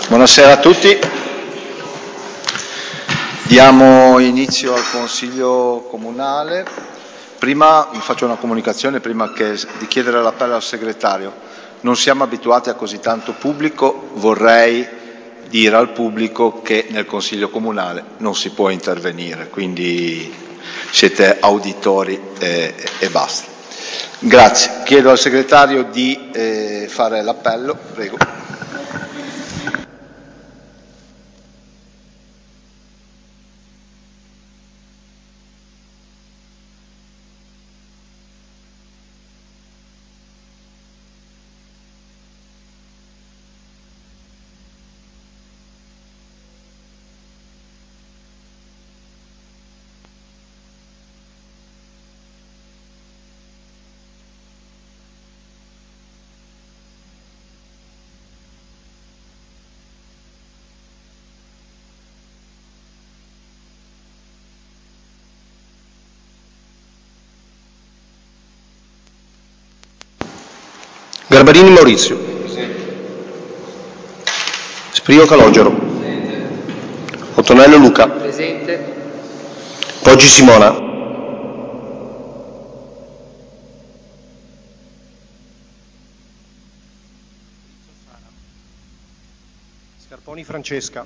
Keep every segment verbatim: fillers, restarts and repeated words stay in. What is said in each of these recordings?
Buonasera a tutti. Diamo inizio al Consiglio Comunale. Prima vi faccio una comunicazione, prima che di chiedere l'appello al segretario. Non siamo abituati a così tanto pubblico, vorrei dire al pubblico che nel Consiglio Comunale non si può intervenire, quindi siete auditori e, e basta. Grazie. Chiedo al segretario di eh, fare l'appello, prego. Garbarini Maurizio. Presente. Sprio Calogero. Presente. Ottonello Luca. Presente. Poggi Simona. Scarponi Francesca.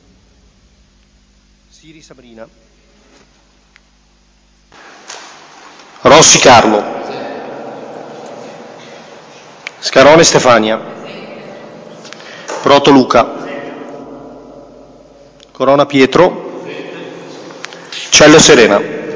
Siri Sabrina. Rossi Carlo. Scarone Stefania. Proto Luca. Corona Pietro. Cello Serena.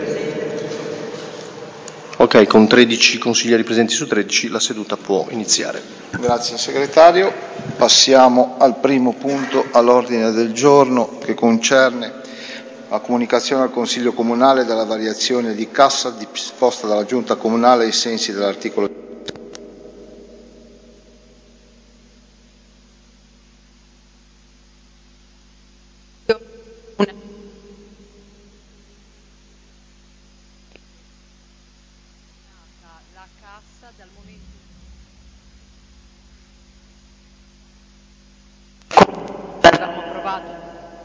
Ok, con tredici consiglieri presenti su tredici la seduta può iniziare. Grazie segretario. Passiamo al primo punto all'ordine del giorno che concerne la comunicazione al Consiglio Comunale della variazione di cassa disposta dalla Giunta Comunale ai sensi dell'articolo la cassa dal momento abbiamo approvato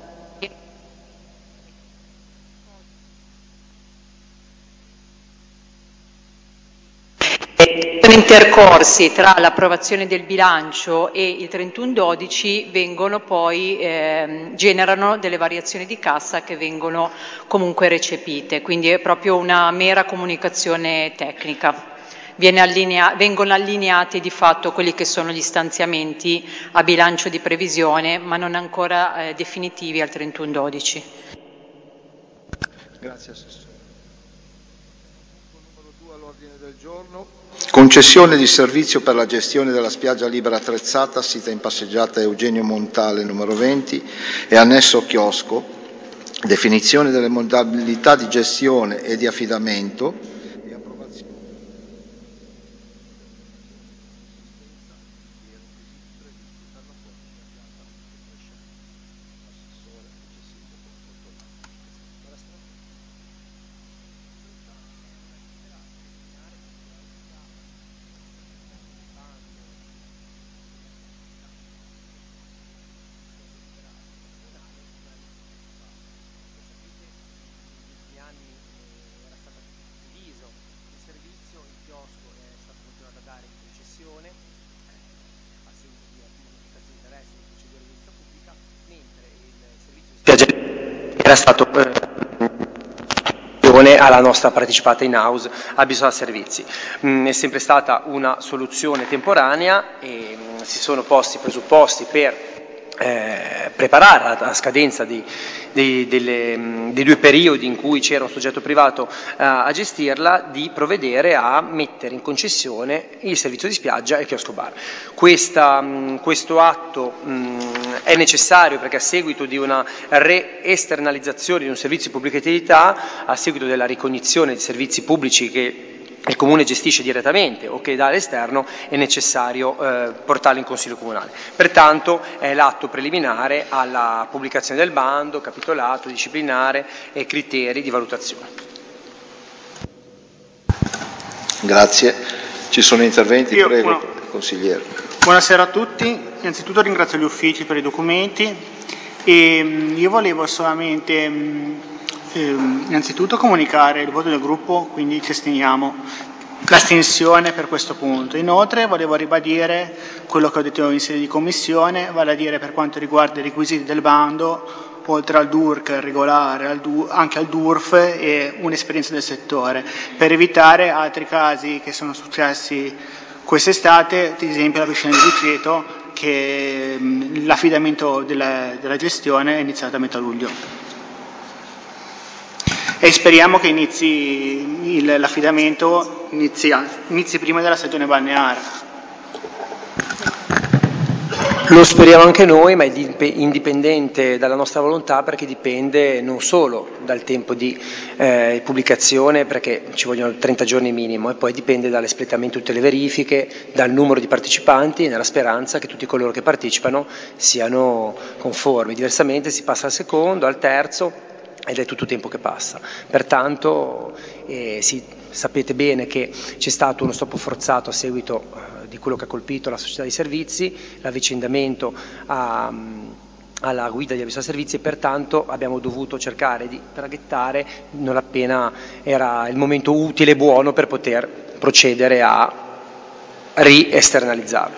intercorsi tra l'approvazione del bilancio e il trentuno dodici vengono poi eh, generano delle variazioni di cassa che vengono comunque recepite, quindi è proprio una mera comunicazione tecnica. Viene allinea- vengono allineati di fatto quelli che sono gli stanziamenti a bilancio di previsione, ma non ancora eh, definitivi al trentuno dodici. Grazie Assessore. Punto numero due all'ordine del giorno. Concessione di servizio per la gestione della spiaggia libera attrezzata, sita in passeggiata Eugenio Montale numero venti e annesso chiosco, definizione delle modalità di gestione e di affidamento e approvazione. Era stato eh, alla nostra partecipata in house a Bisogna Servizi. Mm, è sempre stata una soluzione temporanea e mm, si sono posti i presupposti per eh, preparare a, a scadenza di, di, delle, mh, dei due periodi in cui c'era un soggetto privato uh, a gestirla, di provvedere a mettere in concessione il servizio di spiaggia e chiosco bar. Questa, mh, questo atto mh, è necessario perché a seguito di una re-esternalizzazione di un servizio di pubblica utilità, a seguito della ricognizione di servizi pubblici che il Comune gestisce direttamente o che dà all'esterno, è necessario eh, portarlo in Consiglio Comunale. Pertanto è l'atto preliminare alla pubblicazione del bando, capitolato, disciplinare e criteri di valutazione. Grazie. Ci sono interventi? Io, Prego, no. consigliere. Buonasera a tutti. innanzitutto ringrazio gli uffici per i documenti e mh, io volevo solamente mh, ehm, innanzitutto comunicare il voto del gruppo, quindi ci asteniamo, l'astensione per questo punto. Inoltre volevo ribadire quello che ho detto in sede di commissione, vale a dire per quanto riguarda i requisiti del bando, oltre al D U R C regolare, al D U, anche al D U R F e un'esperienza del settore, per evitare altri casi che sono successi quest'estate, ad esempio la piscina di Viceto, che mh, l'affidamento della, della gestione è iniziato a metà luglio. E speriamo che inizi il, l'affidamento inizi, inizi prima della stagione balneare. Lo speriamo anche noi, ma è indipendente dalla nostra volontà, perché dipende non solo dal tempo di eh, pubblicazione, perché ci vogliono trenta giorni minimo, e poi dipende dall'espletamento di tutte le verifiche, dal numero di partecipanti, nella speranza che tutti coloro che partecipano siano conformi. Diversamente si passa al secondo, al terzo, ed è tutto tempo che passa. Pertanto eh, sì, sapete bene che c'è stato uno stop forzato a seguito eh, di quello che ha colpito la società di servizi, l'avvicendamento a, alla guida di avviso a servizi, e pertanto abbiamo dovuto cercare di traghettare non appena era il momento utile e buono per poter procedere a ri-esternalizzarlo.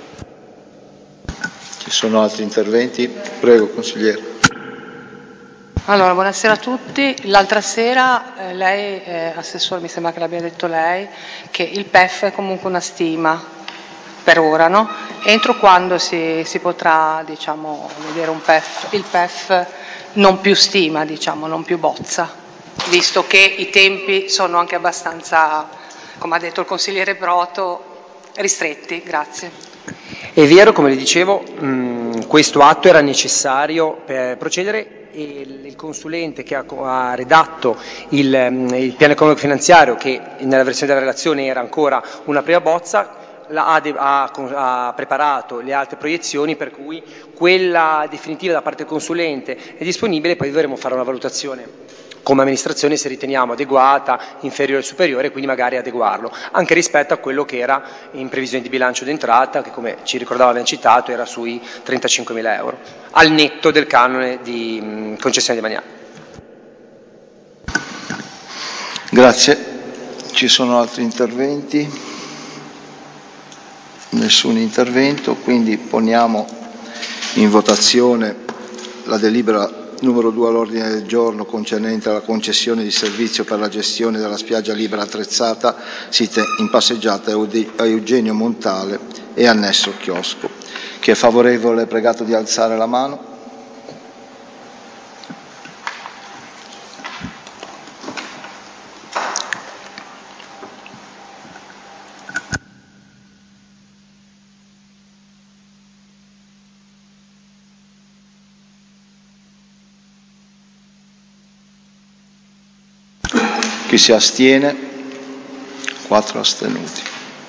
Ci sono altri interventi? Prego, consigliere. Allora, buonasera a tutti. L'altra sera eh, lei, eh, Assessore, mi sembra che l'abbia detto lei, che il P E F è comunque una stima per ora, no? Entro quando si, si potrà, diciamo, vedere un P E F, il P E F non più stima, diciamo, non più bozza, visto che i tempi sono anche abbastanza, come ha detto il consigliere Broto, ristretti. Grazie. È vero, come le dicevo, mh, questo atto era necessario per procedere, e il consulente che ha, ha redatto il, il piano economico finanziario, che nella versione della relazione era ancora una prima bozza, la, ha, ha, ha preparato le altre proiezioni, per cui quella definitiva da parte del consulente è disponibile. Poi dovremo fare una valutazione come amministrazione se riteniamo adeguata, inferiore o superiore, quindi magari adeguarlo, anche rispetto a quello che era in previsione di bilancio d'entrata, che come ci ricordava, abbiamo citato, era sui trentacinquemila euro, al netto del canone di mh, concessione demaniale. Grazie. Ci sono altri interventi? Nessun intervento, quindi poniamo in votazione la delibera numero due all'ordine del giorno concernente la concessione di servizio per la gestione della spiaggia libera attrezzata sita in passeggiata a Eugenio Montale e annesso chiosco. Chi è favorevole è pregato di alzare la mano. Chi si astiene? Quattro astenuti.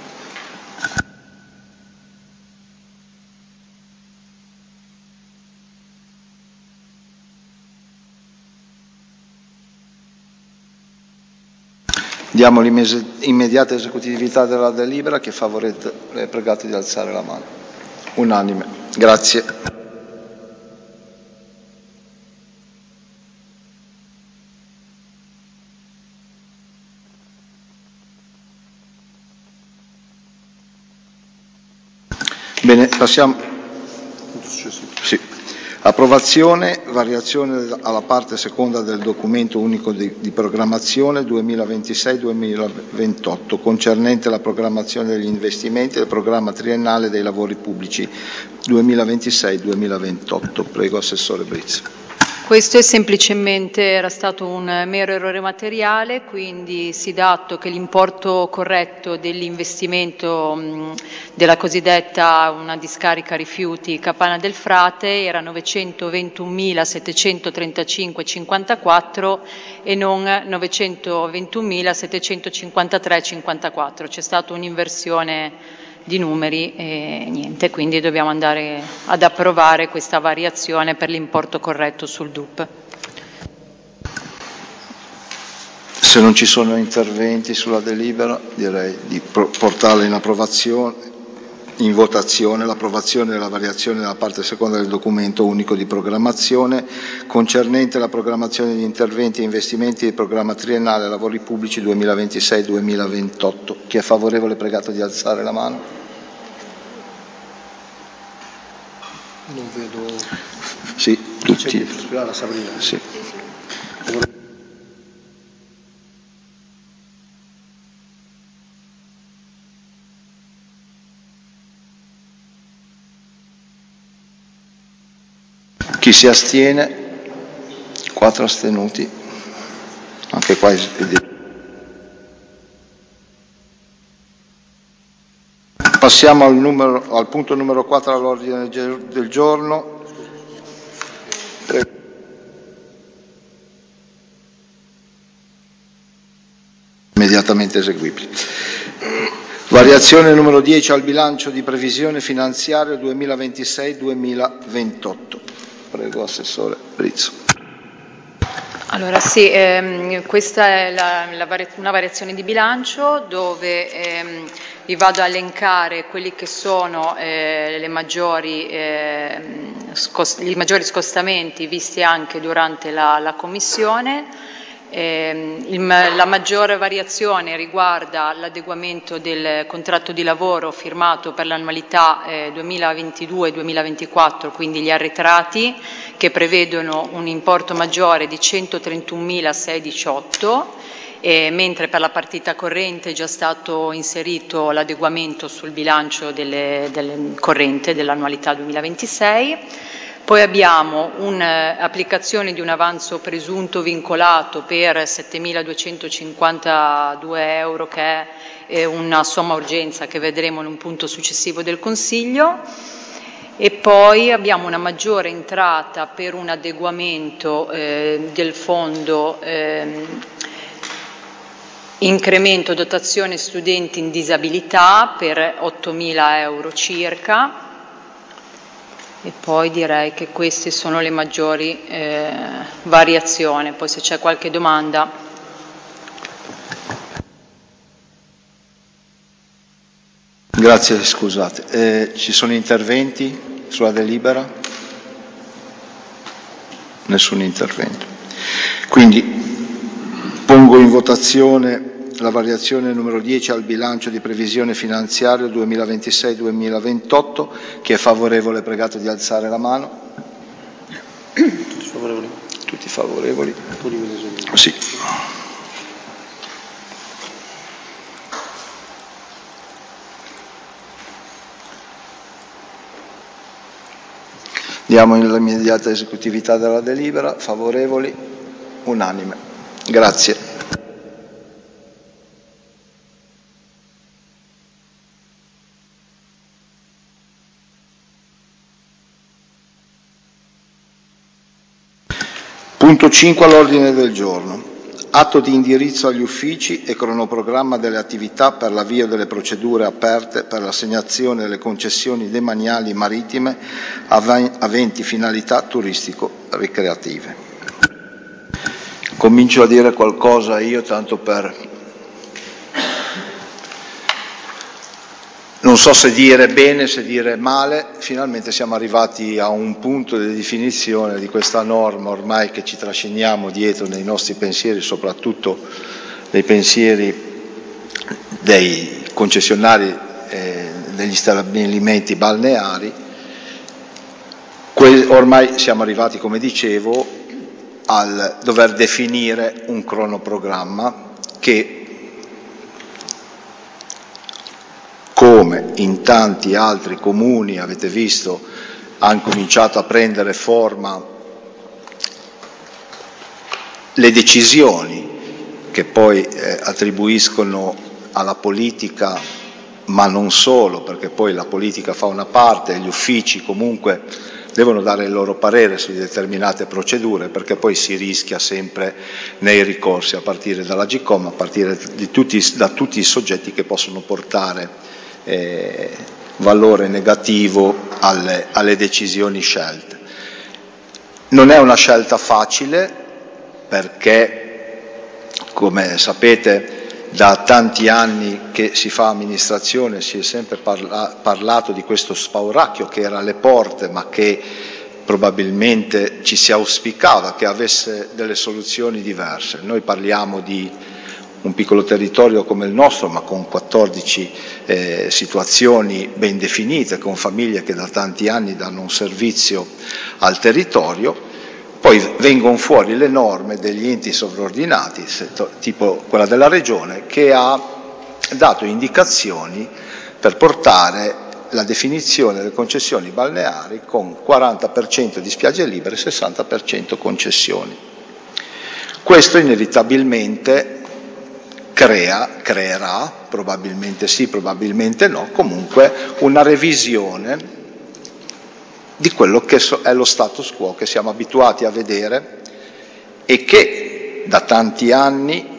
Diamo l'immediata esecutività della delibera. Chi è favorevole è pregato di alzare la mano. Unanime. Grazie. Bene, passiamo. Sì. Approvazione, variazione alla parte seconda del documento unico di, di programmazione duemilaventisei duemilaventotto concernente la programmazione degli investimenti del programma triennale dei lavori pubblici duemilaventisei duemilaventotto. Prego, Assessore Brizzi. Questo è semplicemente, era stato un mero errore materiale, quindi si dà atto che l'importo corretto dell'investimento mh, della cosiddetta una discarica rifiuti Campana del Frate era novecentoventunomilasettecentotrentacinque virgola cinquantaquattro e non novecentoventunomilasettecentocinquantatré virgola cinquantaquattro. C'è stata un'inversione di numeri e niente, quindi dobbiamo andare ad approvare questa variazione per l'importo corretto sul D U P. Se non ci sono interventi sulla delibera, direi di portarla in approvazione. in votazione l'approvazione della variazione della parte seconda del documento unico di programmazione concernente la programmazione di interventi e investimenti del programma triennale lavori pubblici duemilaventisei duemilaventotto. Chi è favorevole è pregato di alzare la mano. Non vedo. Sì, tutti. La Sabrina. Sì. Chi si astiene? Quattro astenuti. Anche qua è... Passiamo al, numero, al punto numero quattro all'ordine del giorno. Prego. Immediatamente eseguibili. Variazione numero dieci al bilancio di previsione finanziaria duemilaventisei duemilaventotto. Prego, Assessore Brizzo. Allora sì, ehm, questa è la, la vari- una variazione di bilancio dove ehm, vi vado a elencare quelli che sono eh, le maggiori, eh, scos- i maggiori scostamenti visti anche durante la, la Commissione. Eh, il, la maggiore variazione riguarda l'adeguamento del contratto di lavoro firmato per l'annualità eh, duemilaventidue duemilaventiquattro, quindi gli arretrati, che prevedono un importo maggiore di centotrentunomilaseicenodiciotto, eh, mentre per la partita corrente è già stato inserito l'adeguamento sul bilancio delle, delle corrente dell'annualità duemilaventisei. Poi abbiamo un'applicazione di un avanzo presunto vincolato per settemiladuecentocinquantadue euro, che è una somma urgenza che vedremo in un punto successivo del Consiglio. E poi abbiamo una maggiore entrata per un adeguamento eh, del fondo eh, incremento dotazione studenti in disabilità per ottomila euro circa. E poi direi che queste sono le maggiori eh, variazioni, poi se c'è qualche domanda. Grazie, scusate. Eh, ci sono interventi sulla delibera? Nessun intervento. Quindi pongo in votazione la variazione numero dieci al bilancio di previsione finanziaria duemilaventisei duemilaventotto. Chi è favorevole è pregato di alzare la mano. Tutti favorevoli? Tutti favorevoli? Sì. Diamo l'immediata esecutività della delibera. Favorevoli? Unanime. Grazie. Punto cinque all'ordine del giorno. Atto di indirizzo agli uffici e cronoprogramma delle attività per l'avvio delle procedure aperte per l'assegnazione delle concessioni demaniali marittime aventi finalità turistico-ricreative. Comincio a dire qualcosa io, tanto per... Non so se dire bene, se dire male, finalmente siamo arrivati a un punto di definizione di questa norma ormai che ci trasciniamo dietro nei nostri pensieri, soprattutto nei pensieri dei concessionari eh, degli stabilimenti balneari. Que- ormai siamo arrivati, come dicevo, al dover definire un cronoprogramma che, come in tanti altri comuni, avete visto, hanno cominciato a prendere forma le decisioni che poi eh, attribuiscono alla politica, ma non solo, perché poi la politica fa una parte, gli uffici comunque devono dare il loro parere su determinate procedure, perché poi si rischia sempre nei ricorsi, a partire dalla Gcom, a partire di tutti, da tutti i soggetti che possono portare Eh, valore negativo alle, alle decisioni scelte. Non è una scelta facile perché, come sapete, da tanti anni che si fa amministrazione si è sempre parla- parlato di questo spauracchio che era alle porte, ma che probabilmente ci si auspicava che avesse delle soluzioni diverse. Noi parliamo di un piccolo territorio come il nostro, ma con quattordici eh, situazioni ben definite, con famiglie che da tanti anni danno un servizio al territorio. Poi vengono fuori le norme degli enti sovraordinati, tipo quella della Regione, che ha dato indicazioni per portare la definizione delle concessioni balneari con quaranta per cento di spiagge libere e sessanta per cento concessioni. Questo inevitabilmente crea, creerà, probabilmente sì, probabilmente no, comunque una revisione di quello che è lo status quo che siamo abituati a vedere e che da tanti anni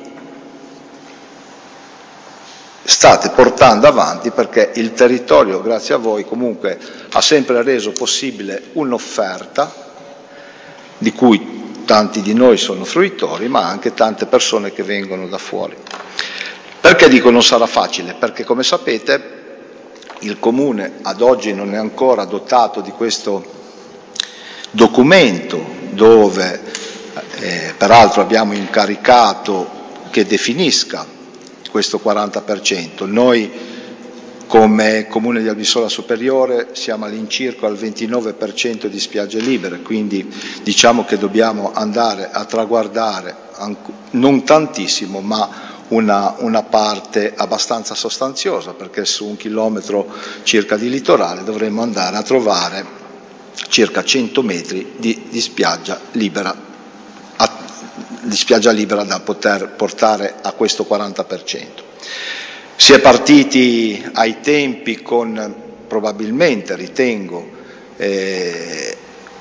state portando avanti, perché il territorio, grazie a voi, comunque ha sempre reso possibile un'offerta di cui tanti di noi sono fruitori, ma anche tante persone che vengono da fuori. Perché dico non sarà facile? Perché, come sapete, il Comune ad oggi non è ancora dotato di questo documento dove eh, peraltro abbiamo incaricato che definisca questo quaranta per cento. Noi come Comune di Albissola Superiore siamo all'incirca al ventinove per cento di spiagge libere, quindi diciamo che dobbiamo andare a traguardare non tantissimo, ma Una, una parte abbastanza sostanziosa, perché su un chilometro circa di litorale dovremmo andare a trovare circa cento metri di, di, spiaggia libera, a, di spiaggia libera da poter portare a questo quaranta per cento. Si è partiti ai tempi con, probabilmente ritengo, eh,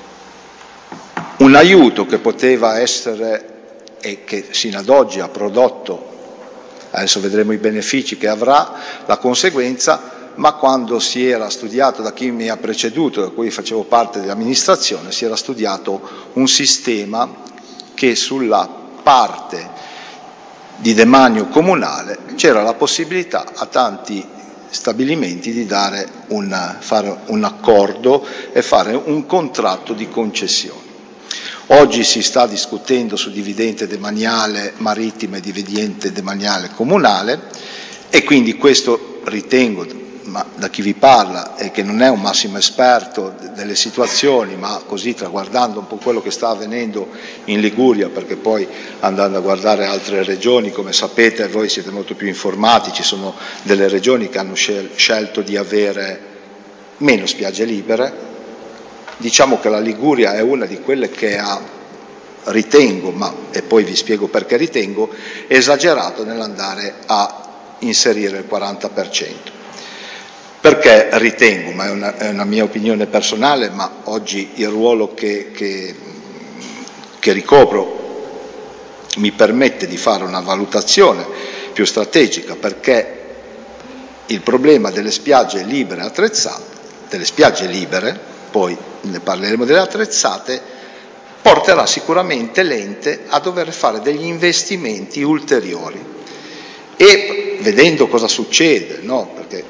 un aiuto che poteva essere e che sino ad oggi ha prodotto, adesso vedremo i benefici che avrà, la conseguenza, ma quando si era studiato da chi mi ha preceduto, da cui facevo parte dell'amministrazione, si era studiato un sistema che sulla parte di demanio comunale c'era la possibilità a tanti stabilimenti di dare un, fare un accordo e fare un contratto di concessione. Oggi si sta discutendo su dividende demaniale marittima e dividende demaniale comunale e quindi questo ritengo, ma da chi vi parla e che non è un massimo esperto delle situazioni, ma così traguardando un po' quello che sta avvenendo in Liguria, perché poi andando a guardare altre regioni, come sapete voi siete molto più informati, ci sono delle regioni che hanno scel- scelto di avere meno spiagge libere. Diciamo che la Liguria è una di quelle che ha, ritengo, ma e poi vi spiego perché ritengo, esagerato nell'andare a inserire il quaranta per cento. Perché ritengo, ma è una, è una mia opinione personale, ma oggi il ruolo che, che, che ricopro mi permette di fare una valutazione più strategica, perché il problema delle spiagge libere attrezzate, delle spiagge libere, poi ne parleremo delle attrezzate, porterà sicuramente l'ente a dover fare degli investimenti ulteriori e vedendo cosa succede, no? Perché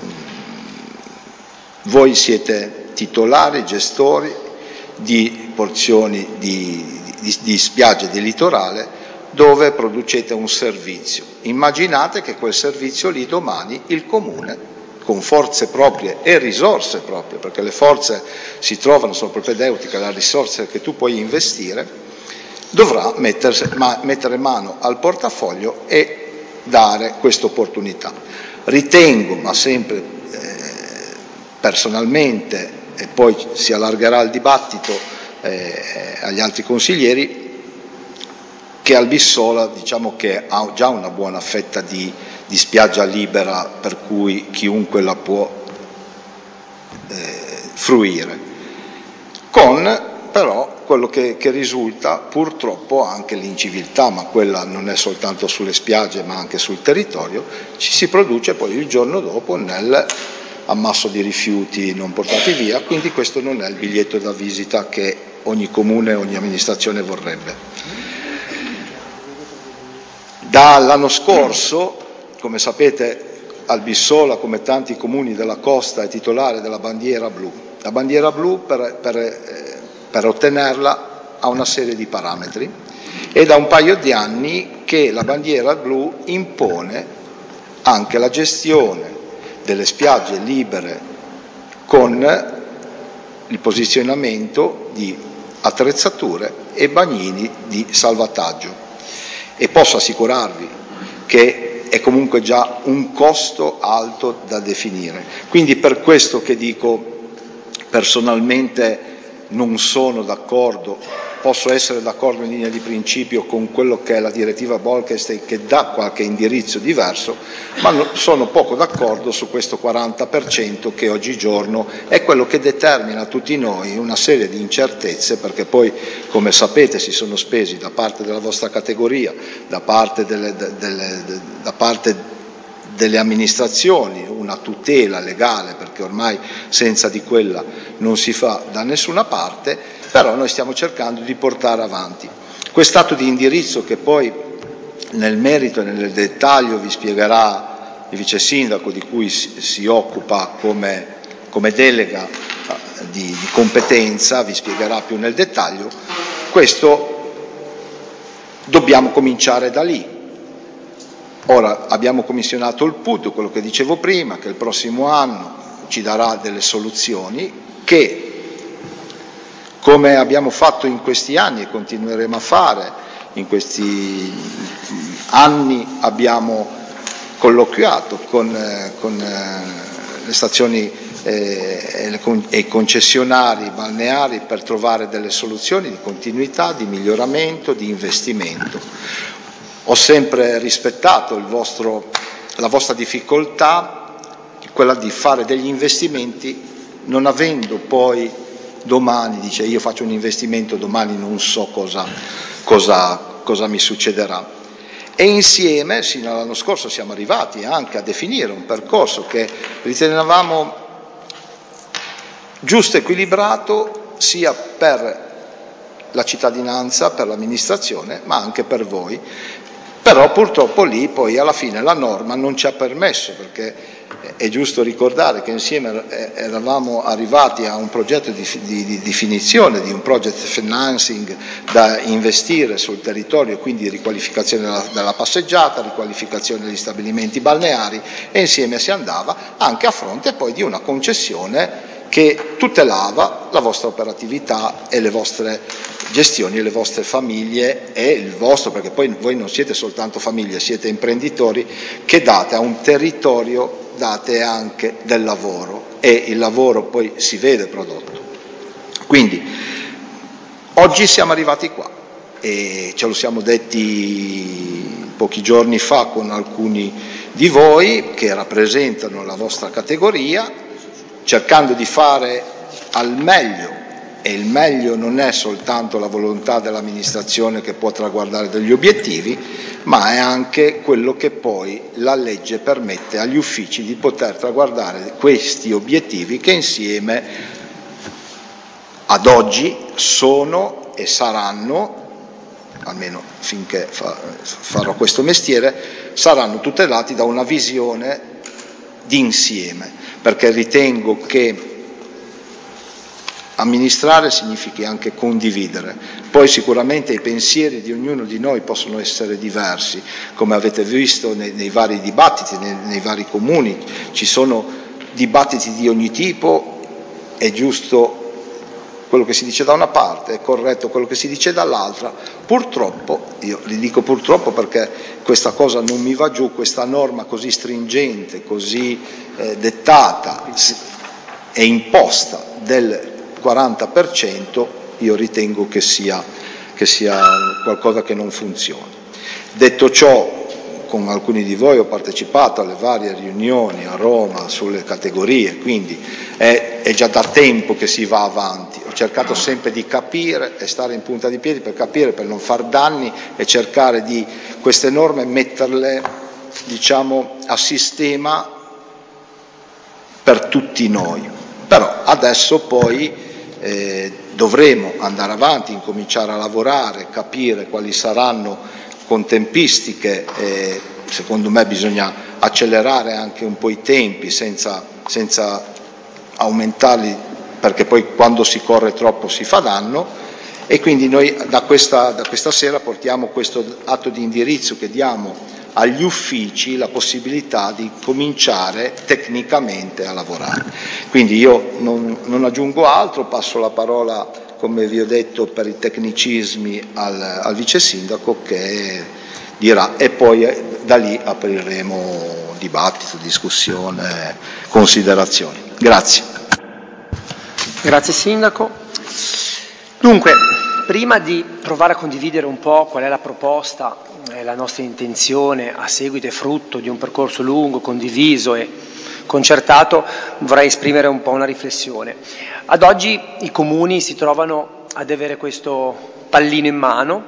voi siete titolari, gestori di porzioni di, di, di spiagge di litorale dove producete un servizio. Immaginate che quel servizio lì domani il Comune, con forze proprie e risorse proprie, perché le forze si trovano, sono propedeutiche alle risorse che tu puoi investire, dovrà mettersi, ma, mettere mano al portafoglio e dare questa opportunità. Ritengo, ma sempre eh, personalmente, e poi si allargherà il dibattito eh, agli altri consiglieri, che Albissola diciamo che ha già una buona fetta di, di spiaggia libera per cui chiunque la può eh, fruire, con però quello che, che risulta purtroppo anche l'inciviltà, ma quella non è soltanto sulle spiagge ma anche sul territorio, ci si produce poi il giorno dopo nel ammasso di rifiuti non portati via, quindi questo non è il biglietto da visita che ogni comune, ogni amministrazione vorrebbe. Dall'anno scorso, come sapete, Albissola, come tanti comuni della costa, è titolare della bandiera blu. La bandiera blu, per, per, per ottenerla, ha una serie di parametri, e da un paio di anni che la bandiera blu impone anche la gestione delle spiagge libere con il posizionamento di attrezzature e bagnini di salvataggio. E posso assicurarvi che è comunque già un costo alto da definire. Quindi per questo che dico, personalmente non sono d'accordo, posso essere d'accordo in linea di principio con quello che è la direttiva Bolkestein, che dà qualche indirizzo diverso, ma no, sono poco d'accordo su questo quaranta per cento che oggigiorno è quello che determina a tutti noi una serie di incertezze, perché poi, come sapete, si sono spesi da parte della vostra categoria, da parte delle, delle, da parte delle amministrazioni, una tutela legale, perché ormai senza di quella non si fa da nessuna parte, però noi stiamo cercando di portare avanti quest'atto di indirizzo, che poi nel merito e nel dettaglio vi spiegherà il vice sindaco, di cui si, si occupa come, come delega di, di competenza, vi spiegherà più nel dettaglio. Questo dobbiamo cominciare da lì. Ora abbiamo commissionato il P U D, quello che dicevo prima, che il prossimo anno ci darà delle soluzioni che, come abbiamo fatto in questi anni e continueremo a fare, in questi anni abbiamo colloquiato con, eh, con eh, le stazioni eh, e i concessionari balneari per trovare delle soluzioni di continuità, di miglioramento, di investimento. Ho sempre rispettato il vostro, la vostra difficoltà, quella di fare degli investimenti non avendo poi domani, dice io faccio un investimento, domani non so cosa, cosa, cosa mi succederà. E insieme, sino all'anno scorso, siamo arrivati anche a definire un percorso che ritenevamo giusto e equilibrato sia per la cittadinanza, per l'amministrazione, ma anche per voi. Però purtroppo lì poi alla fine la norma non ci ha permesso, perché è giusto ricordare che insieme eravamo arrivati a un progetto di, di, di definizione di un project financing da investire sul territorio, quindi riqualificazione della, della passeggiata, riqualificazione degli stabilimenti balneari, e insieme si andava anche a fronte poi di una concessione che tutelava la vostra operatività e le vostre gestioni, le vostre famiglie e il vostro, perché poi voi non siete soltanto famiglie, siete imprenditori che date a un territorio, date anche del lavoro, e il lavoro poi si vede prodotto. Quindi oggi siamo arrivati qua e ce lo siamo detti pochi giorni fa con alcuni di voi che rappresentano la vostra categoria, cercando di fare al meglio, e il meglio non è soltanto la volontà dell'amministrazione che può traguardare degli obiettivi, ma è anche quello che poi la legge permette agli uffici di poter traguardare questi obiettivi, che insieme ad oggi sono e saranno, almeno finché fa, farò questo mestiere, saranno tutelati da una visione d'insieme, perché ritengo che amministrare significhi anche condividere. Poi sicuramente i pensieri di ognuno di noi possono essere diversi, come avete visto nei, nei vari dibattiti, nei, nei vari comuni, ci sono dibattiti di ogni tipo, è giusto quello che si dice da una parte, è corretto quello che si dice dall'altra. Purtroppo, io li dico purtroppo perché questa cosa non mi va giù, questa norma così stringente, così eh, dettata e imposta del quaranta per cento, io ritengo che sia, che sia qualcosa che non funziona. Detto ciò, con alcuni di voi ho partecipato alle varie riunioni a Roma sulle categorie, quindi è, è già da tempo che si va avanti. Ho cercato sempre di capire e stare in punta di piedi per capire, per non far danni, e cercare di queste norme metterle, diciamo, a sistema per tutti noi. Però adesso poi eh, dovremo andare avanti, incominciare a lavorare, capire quali saranno con tempistiche, e secondo me bisogna accelerare anche un po' i tempi senza, senza aumentarli, perché poi quando si corre troppo si fa danno. E quindi noi da questa, da questa sera portiamo questo atto di indirizzo che diamo agli uffici la possibilità di cominciare tecnicamente a lavorare. Quindi io non, non aggiungo altro, passo la parola, come vi ho detto, per i tecnicismi al, al vice sindaco che dirà, e poi da lì apriremo dibattito, discussione, considerazioni. Grazie. Grazie sindaco. Dunque, prima di provare a condividere un po' qual è la proposta e la nostra intenzione a seguito e frutto di un percorso lungo, condiviso e concertato, vorrei esprimere un po' una riflessione. Ad oggi i comuni si trovano ad avere questo pallino in mano,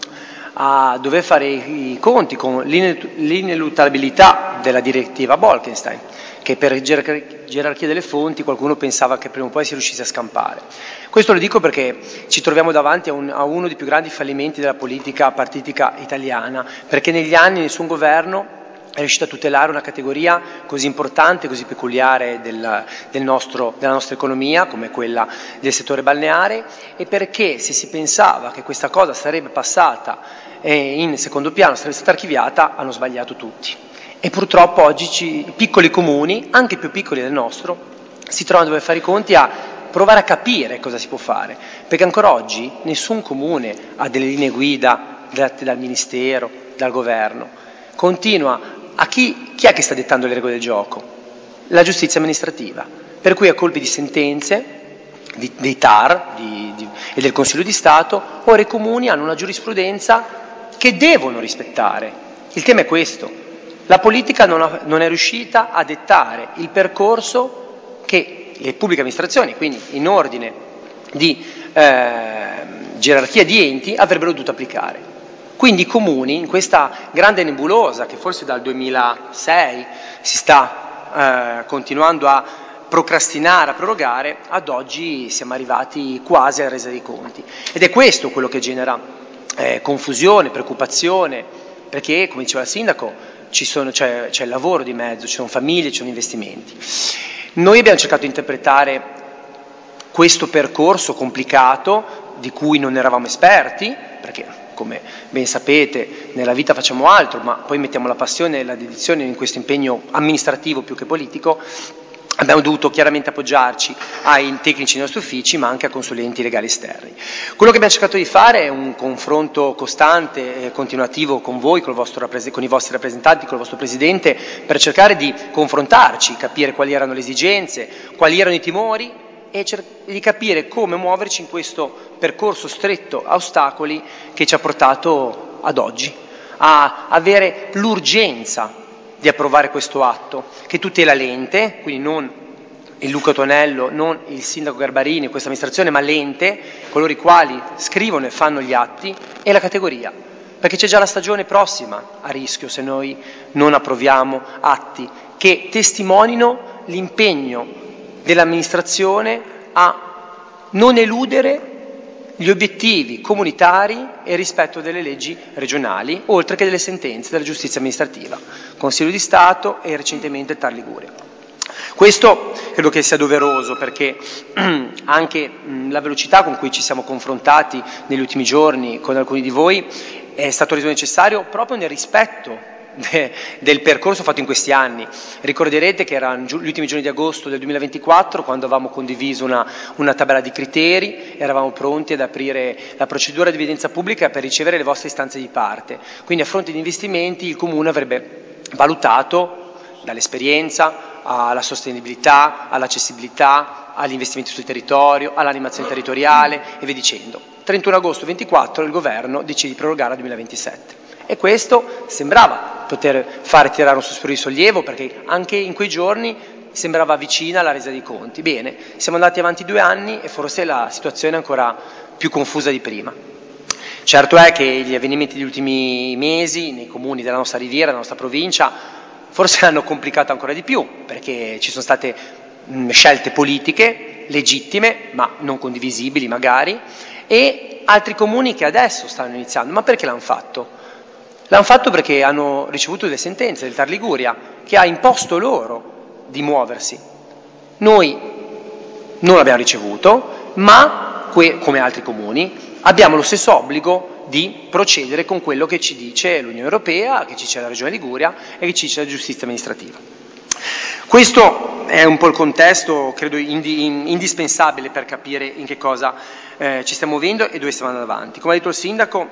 a dover fare i conti con l'ineluttabilità della direttiva Bolkestein, che per gerarchia delle fonti qualcuno pensava che prima o poi si riuscisse a scampare. Questo lo dico perché ci troviamo davanti a, un, a uno dei più grandi fallimenti della politica partitica italiana, perché negli anni nessun governo è riuscito a tutelare una categoria così importante, così peculiare del, del nostro, della nostra economia, come quella del settore balneare, e perché se si pensava che questa cosa sarebbe passata eh, in secondo piano, sarebbe stata archiviata, hanno sbagliato tutti. E purtroppo oggi ci, i piccoli comuni, anche più piccoli del nostro, si trovano a dover fare i conti a provare a capire cosa si può fare, perché ancora oggi nessun comune ha delle linee guida date dal Ministero, dal Governo. Continua a chi, chi è che sta dettando le regole del gioco? La giustizia amministrativa, per cui a colpi di sentenze, di, dei T A R di, di, e del Consiglio di Stato, ora i comuni hanno una giurisprudenza che devono rispettare. Il tema è questo. La politica non, ha, non è riuscita a dettare il percorso che le pubbliche amministrazioni, quindi in ordine di eh, gerarchia di enti, avrebbero dovuto applicare. Quindi i comuni, in questa grande nebulosa che forse dal duemilasei si sta eh, continuando a procrastinare, a prorogare, ad oggi siamo arrivati quasi alla resa dei conti. Ed è questo quello che genera eh, confusione, preoccupazione, perché, come diceva il sindaco, Ci sono, c'è, c'è il lavoro di mezzo, ci sono famiglie, ci sono investimenti. Noi abbiamo cercato di interpretare questo percorso complicato, di cui non eravamo esperti, perché come ben sapete nella vita facciamo altro, ma poi mettiamo la passione e la dedizione in questo impegno amministrativo più che politico. Abbiamo dovuto chiaramente appoggiarci ai tecnici dei nostri uffici, ma anche a consulenti legali esterni. Quello che abbiamo cercato di fare è un confronto costante e continuativo con voi, con, il vostro, con i vostri rappresentanti, con il vostro Presidente, per cercare di confrontarci, capire quali erano le esigenze, quali erano i timori e cer- di capire come muoverci in questo percorso stretto a ostacoli che ci ha portato ad oggi, a avere l'urgenza di approvare questo atto che tutela l'ente, quindi non il Luca Tonello, non il sindaco Garbarini, questa amministrazione, ma l'ente, coloro i quali scrivono e fanno gli atti, e la categoria, perché c'è già la stagione prossima a rischio se noi non approviamo atti che testimonino l'impegno dell'amministrazione a non eludere gli obiettivi comunitari e il rispetto delle leggi regionali, oltre che delle sentenze della giustizia amministrativa, Consiglio di Stato e recentemente il T A R Liguria. Questo credo che sia doveroso, perché anche la velocità con cui ci siamo confrontati negli ultimi giorni con alcuni di voi è stato reso necessario proprio nel rispetto del percorso fatto in questi anni. Ricorderete che erano gli ultimi giorni di agosto del duemilaventiquattro quando avevamo condiviso una, una tabella di criteri, eravamo pronti ad aprire la procedura di evidenza pubblica per ricevere le vostre istanze di parte. Quindi a fronte di investimenti il Comune avrebbe valutato dall'esperienza alla sostenibilità, all'accessibilità, agli investimenti sul territorio, all'animazione territoriale e via dicendo. trentuno agosto ventiquattro il governo decide di prorogare al duemilaventisette. E questo sembrava poter fare tirare un sospiro di sollievo, perché anche in quei giorni sembrava vicina alla resa dei conti. Bene, siamo andati avanti due anni e forse la situazione è ancora più confusa di prima. Certo è che gli avvenimenti degli ultimi mesi nei comuni della nostra riviera, della nostra provincia, forse hanno complicato ancora di più, perché ci sono state mh, scelte politiche legittime, ma non condivisibili magari, e altri comuni che adesso stanno iniziando. Ma perché l'hanno fatto? L'hanno fatto perché hanno ricevuto delle sentenze del Tar Liguria che ha imposto loro di muoversi. Noi non l'abbiamo ricevuto, ma, come altri comuni, abbiamo lo stesso obbligo di procedere con quello che ci dice l'Unione Europea, che ci dice la Regione Liguria e che ci dice la giustizia amministrativa. Questo è un po' il contesto, credo, indi, indispensabile per capire in che cosa eh, ci stiamo muovendo e dove stiamo andando avanti. Come ha detto il Sindaco,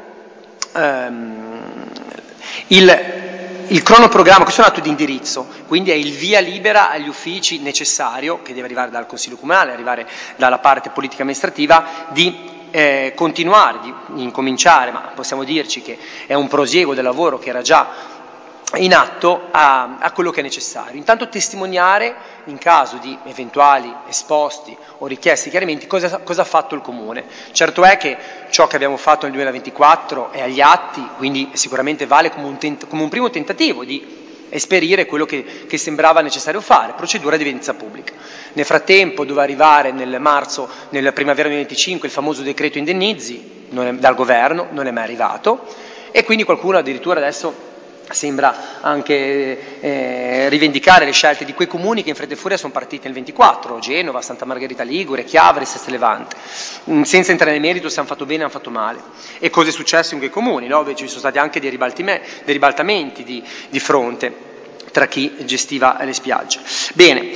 ehm, il, il cronoprogramma, questo è un atto di indirizzo, quindi è il via libera agli uffici necessario, che deve arrivare dal Consiglio Comunale, arrivare dalla parte politica amministrativa, di eh, continuare, di incominciare, ma possiamo dirci che è un prosieguo del lavoro che era già in atto a, a quello che è necessario. Intanto testimoniare, in caso di eventuali esposti o richiesti chiarimenti, cosa, cosa ha fatto il Comune. Certo è che ciò che abbiamo fatto nel duemilaventiquattro è agli atti, quindi sicuramente vale come un, tent- come un primo tentativo di esperire quello che, che sembrava necessario fare, procedura di evidenza pubblica. Nel frattempo doveva arrivare nel marzo, nella primavera duemilaventicinque, il famoso decreto indennizi non è, dal governo, non è mai arrivato, e quindi qualcuno addirittura adesso sembra anche eh, rivendicare le scelte di quei comuni che in fretta e furia sono partiti nel ventiquattro, Genova, Santa Margherita Ligure, Chiavari, Seste Levante. Mm, senza entrare nel merito se hanno fatto bene o hanno fatto male. E cosa è successo in quei comuni, no? Ci sono stati anche dei, ribaltime, dei ribaltamenti di, di fronte tra chi gestiva le spiagge. Bene,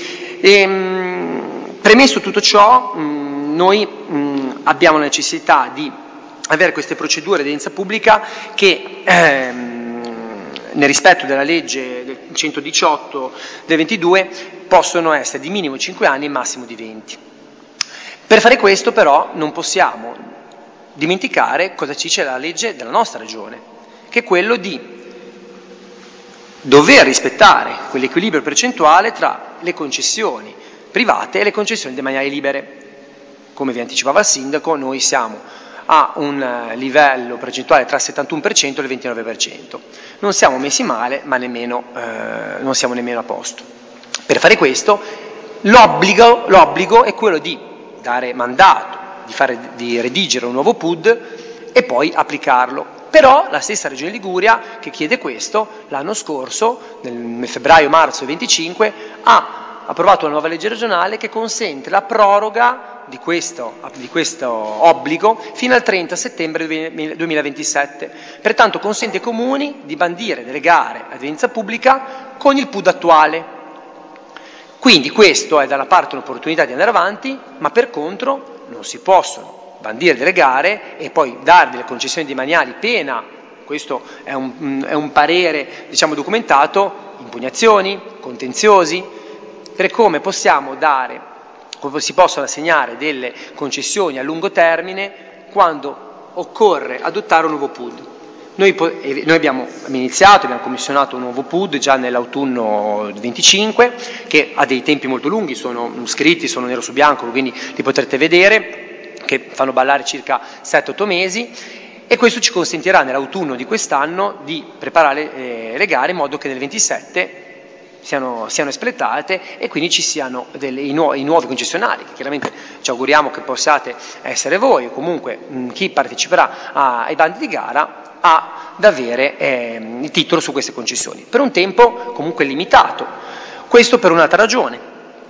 ehm, premesso tutto ciò, mh, noi mh, abbiamo la necessità di avere queste procedure di evidenza pubblica che ehm, nel rispetto della legge del centodiciotto del ventidue possono essere di minimo cinque anni e massimo di venti. Per fare questo però non possiamo dimenticare cosa ci dice la legge della nostra regione, che è quello di dover rispettare quell'equilibrio percentuale tra le concessioni private e le concessioni demaniali libere. Come vi anticipava il Sindaco, noi siamo a un livello percentuale tra il settantuno per cento e il ventinove per cento. Non siamo messi male, ma nemmeno, eh, non siamo nemmeno a posto. Per fare questo l'obbligo, l'obbligo è quello di dare mandato, di, fare, di redigere un nuovo P U D e poi applicarlo. Però la stessa Regione Liguria che chiede questo, l'anno scorso, nel febbraio-marzo venticinque, ha approvato una nuova legge regionale che consente la proroga di questo, di questo obbligo fino al trenta settembre duemilaventisette. Pertanto consente ai comuni di bandire delle gare ad evidenza pubblica con il P U D attuale. Quindi questo è da una parte un'opportunità di andare avanti, ma per contro non si possono bandire delle gare e poi dare delle concessioni demaniali, pena, questo è un, è un parere diciamo documentato, impugnazioni, contenziosi, per come possiamo dare, come si possono assegnare delle concessioni a lungo termine quando occorre adottare un nuovo P U D. Noi, noi abbiamo iniziato, abbiamo commissionato un nuovo P U D già nell'autunno venticinque, che ha dei tempi molto lunghi, sono scritti, sono nero su bianco, quindi li potrete vedere, che fanno ballare circa sette otto mesi, e questo ci consentirà nell'autunno di quest'anno di preparare eh, le gare in modo che nel ventisette Siano, siano espletate e quindi ci siano delle, i, nuovi, i nuovi concessionari, che chiaramente ci auguriamo che possiate essere voi o comunque mh, chi parteciperà a, ai bandi di gara a, ad avere eh, il titolo su queste concessioni, per un tempo comunque limitato. Questo per un'altra ragione.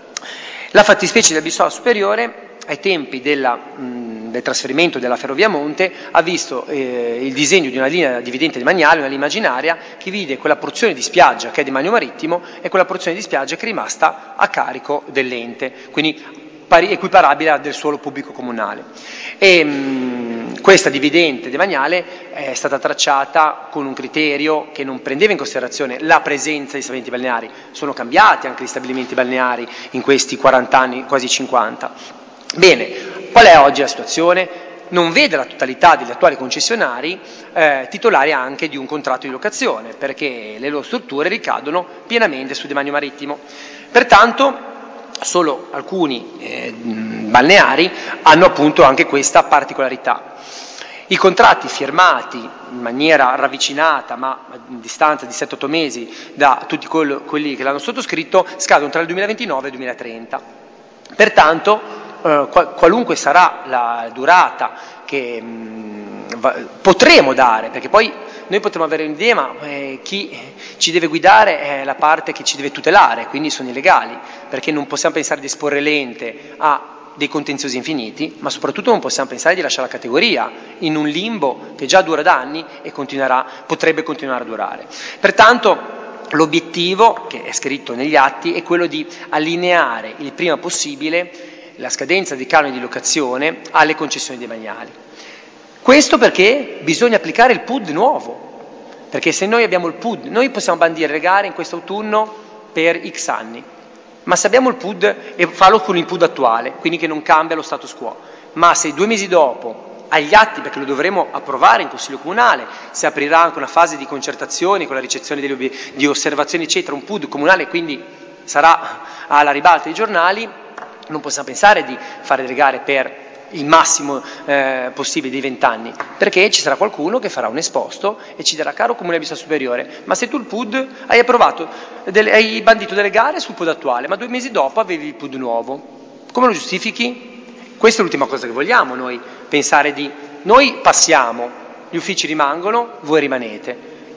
La fattispecie del Bissola Superiore ai tempi della, mh, del trasferimento della Ferrovia Monte ha visto eh, il disegno di una linea dividente demaniale, una linea immaginaria che vide quella porzione di spiaggia che è demanio marittimo e quella porzione di spiaggia che è rimasta a carico dell'ente, quindi pari, equiparabile al del suolo pubblico comunale. E, mh, questa dividente demaniale è stata tracciata con un criterio che non prendeva in considerazione la presenza di stabilimenti balneari. Sono cambiati anche gli stabilimenti balneari in questi quaranta anni, quasi cinquanta. Bene, qual è oggi la situazione? Non vede la totalità degli attuali concessionari eh, titolari anche di un contratto di locazione, perché le loro strutture ricadono pienamente sul demanio marittimo. Pertanto solo alcuni eh, balneari hanno appunto anche questa particolarità. I contratti firmati in maniera ravvicinata, ma a distanza di sette otto mesi da tutti quelli che l'hanno sottoscritto, scadono tra il duemilaventinove e il duemilatrenta. Pertanto Uh, qualunque sarà la durata che mh, va, potremo dare, perché poi noi potremmo avere un'idea, ma eh, chi ci deve guidare è la parte che ci deve tutelare, quindi sono i legali, perché non possiamo pensare di esporre l'ente a dei contenziosi infiniti, ma soprattutto non possiamo pensare di lasciare la categoria in un limbo che già dura da anni e continuerà, potrebbe continuare a durare. Pertanto l'obiettivo, che è scritto negli atti, è quello di allineare il prima possibile la scadenza dei canoni di locazione alle concessioni demaniali. Questo perché bisogna applicare il P U D nuovo, perché se noi abbiamo il P U D, noi possiamo bandire le gare in quest'autunno per X anni, ma se abbiamo il P U D e farlo con il P U D attuale, quindi che non cambia lo status quo, ma se due mesi dopo agli atti, perché lo dovremo approvare in Consiglio Comunale, si aprirà anche una fase di concertazioni con la ricezione delle ob- di osservazioni eccetera, un P U D comunale quindi sarà alla ribalta dei giornali, non possiamo pensare di fare delle gare per il massimo eh, possibile di vent'anni, perché ci sarà qualcuno che farà un esposto e ci dirà: caro Comune Vista Superiore, ma se tu il P U D hai approvato, delle, hai bandito delle gare sul P U D attuale, ma due mesi dopo avevi il P U D nuovo, come lo giustifichi? Questa è l'ultima cosa che vogliamo noi, pensare di, noi passiamo, gli uffici rimangono, voi rimanete,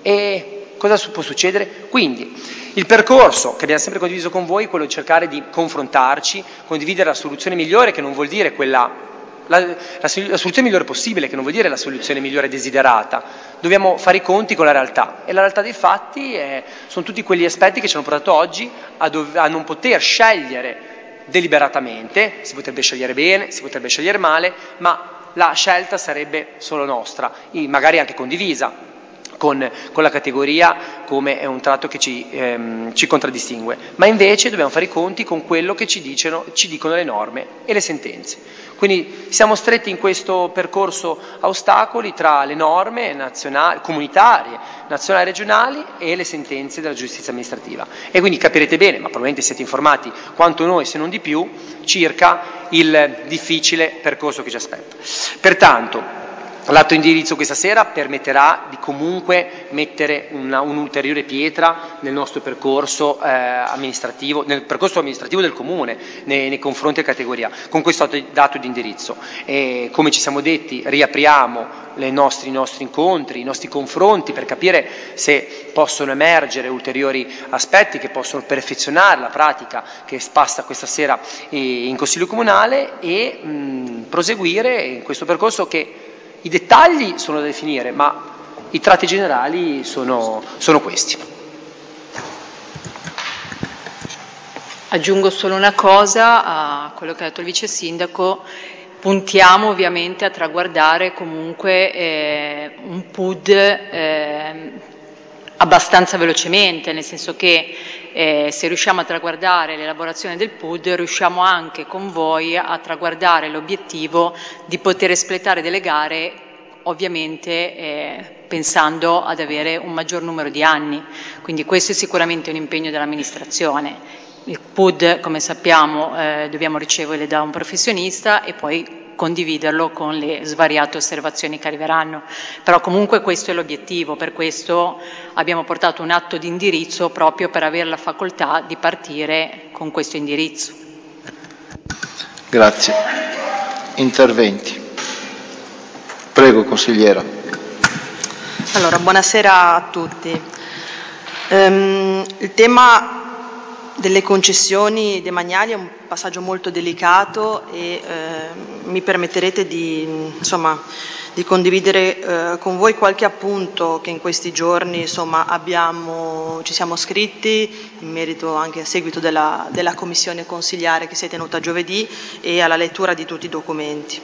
e cosa può succedere? Quindi il percorso che abbiamo sempre condiviso con voi è quello di cercare di confrontarci, condividere la soluzione migliore, che non vuol dire quella La, la, la soluzione migliore possibile, che non vuol dire la soluzione migliore desiderata. Dobbiamo fare i conti con la realtà, e la realtà dei fatti è, sono tutti quegli aspetti che ci hanno portato oggi a, dov- a non poter scegliere deliberatamente. Si potrebbe scegliere bene, si potrebbe scegliere male, ma la scelta sarebbe solo nostra, magari anche condivisa Con, con la categoria, come è un tratto che ci, ehm, ci contraddistingue, ma invece dobbiamo fare i conti con quello che ci, dicono, ci dicono le norme e le sentenze. Quindi siamo stretti in questo percorso a ostacoli tra le norme nazionali, comunitarie, nazionali e regionali e le sentenze della giustizia amministrativa. E quindi capirete bene, ma probabilmente siete informati quanto noi, se non di più, circa il difficile percorso che ci aspetta. Pertanto, l'atto indirizzo questa sera permetterà di comunque mettere una, un'ulteriore pietra nel nostro percorso eh, amministrativo, nel percorso amministrativo del Comune, nei, nei confronti della categoria, con questo dato di indirizzo. E come ci siamo detti, riapriamo le nostri, i nostri incontri, i nostri confronti per capire se possono emergere ulteriori aspetti che possono perfezionare la pratica che passa questa sera in Consiglio Comunale e mh, proseguire in questo percorso che i dettagli sono da definire, ma i tratti generali sono, sono questi. Aggiungo solo una cosa a quello che ha detto il Vice Sindaco. Puntiamo ovviamente a traguardare comunque eh, un P U D eh, abbastanza velocemente, nel senso che eh, se riusciamo a traguardare l'elaborazione del P U D, riusciamo anche con voi a traguardare l'obiettivo di poter espletare delle gare, ovviamente eh, pensando ad avere un maggior numero di anni. Quindi questo è sicuramente un impegno dell'amministrazione. Il P U D, come sappiamo, eh, dobbiamo riceverlo da un professionista e poi condividerlo con le svariate osservazioni che arriveranno. Però comunque questo è l'obiettivo, per questo abbiamo portato un atto di indirizzo proprio per avere la facoltà di partire con questo indirizzo. Grazie. Interventi. Prego, consigliera. Allora, buonasera a tutti. Um, il tema delle concessioni demaniali è un passaggio molto delicato e eh, mi permetterete di, insomma, di condividere eh, con voi qualche appunto che in questi giorni insomma, abbiamo, ci siamo scritti in merito anche a seguito della, della commissione consigliare che si è tenuta giovedì e alla lettura di tutti i documenti.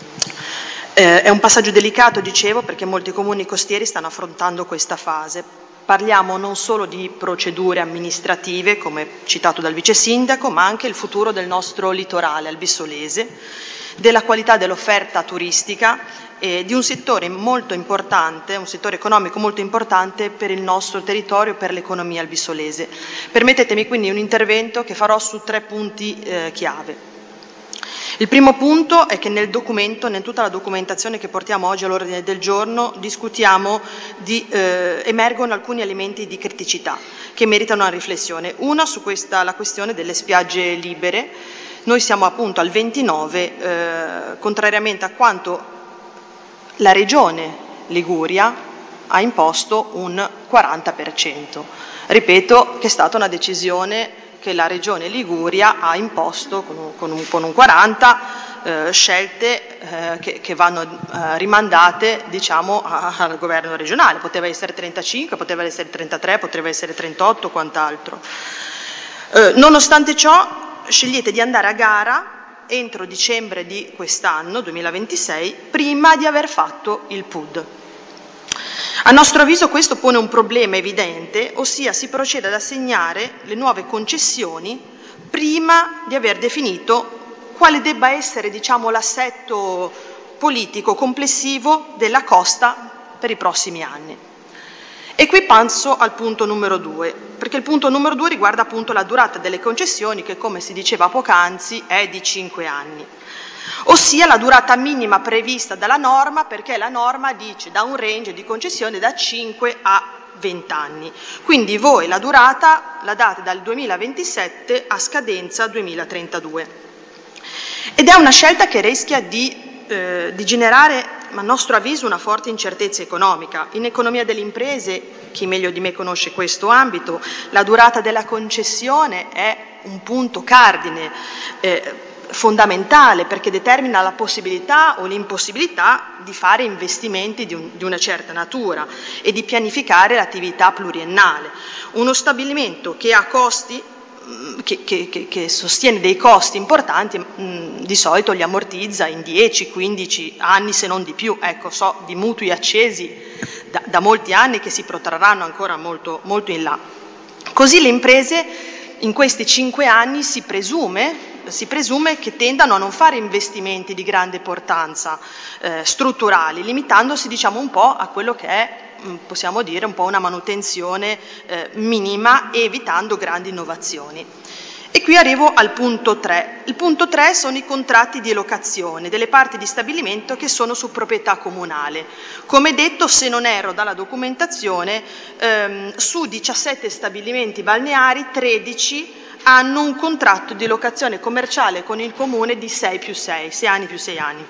Eh, è un passaggio delicato, dicevo, perché molti comuni costieri stanno affrontando questa fase. Parliamo non solo di procedure amministrative, come citato dal Vice Sindaco, ma anche il futuro del nostro litorale albissolese, della qualità dell'offerta turistica e di un settore molto importante, un settore economico molto importante per il nostro territorio, per l'economia albissolese. Permettetemi quindi un intervento che farò su tre punti eh, chiave. Il primo punto è che nel documento, in tutta la documentazione che portiamo oggi all'ordine del giorno, discutiamo di, eh, emergono alcuni elementi di criticità che meritano una riflessione. Una su questa, la questione delle spiagge libere. Noi siamo appunto al ventinove, eh, contrariamente a quanto la Regione Liguria ha imposto un quaranta per cento. Ripeto che è stata una decisione che la Regione Liguria ha imposto con un, con un, con un quaranta, eh, scelte eh, che, che vanno eh, rimandate, diciamo, a, al governo regionale. Poteva essere trentacinque, poteva essere trentatré, poteva essere trentotto, quant'altro. Eh, nonostante ciò, scegliete di andare a gara entro dicembre di quest'anno, duemilaventisei, prima di aver fatto il P U D. A nostro avviso questo pone un problema evidente, ossia si procede ad assegnare le nuove concessioni prima di aver definito quale debba essere, diciamo, l'assetto politico complessivo della costa per i prossimi anni. E qui passo al punto numero due, perché il punto numero due riguarda appunto la durata delle concessioni che, come si diceva poc'anzi, è di cinque anni. Ossia la durata minima prevista dalla norma, perché la norma dice da un range di concessione da cinque a venti anni. Quindi voi la durata la date dal duemilaventisette a scadenza duemilatrentadue. Ed è una scelta che rischia di, eh, di generare, a nostro avviso, una forte incertezza economica. In economia delle imprese, chi meglio di me conosce questo ambito, la durata della concessione è un punto cardine, eh, fondamentale, perché determina la possibilità o l'impossibilità di fare investimenti di, un, di una certa natura e di pianificare l'attività pluriennale. Uno stabilimento che ha costi, che, che, che, che sostiene dei costi importanti, mh, di solito li ammortizza in dieci quindici anni, se non di più. Ecco, so di mutui accesi da, da molti anni che si protrarranno ancora molto, molto in là. Così le imprese in questi cinque anni si presume si presume che tendano a non fare investimenti di grande importanza eh, strutturali, limitandosi, diciamo, un po' a quello che è, mh, possiamo dire, un po' una manutenzione eh, minima, e evitando grandi innovazioni. E qui arrivo al punto tre. Il punto tre sono i contratti di locazione delle parti di stabilimento che sono su proprietà comunale. Come detto, se non erro dalla documentazione, ehm, su diciassette stabilimenti balneari, tredici hanno un contratto di locazione commerciale con il comune di sei più sei, sei anni più sei anni.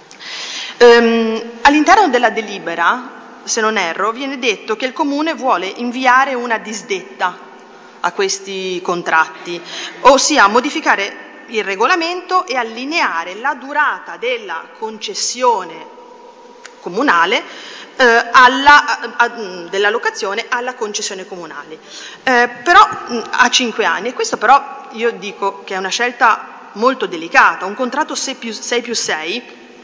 Ehm, all'interno della delibera, se non erro, viene detto che il comune vuole inviare una disdetta a questi contratti, ossia modificare il regolamento e allineare la durata della concessione comunale Eh, alla, a, a, della locazione alla concessione comunale, eh, però mh, a cinque anni. E questo però io dico che è una scelta molto delicata. Un contratto sei più sei,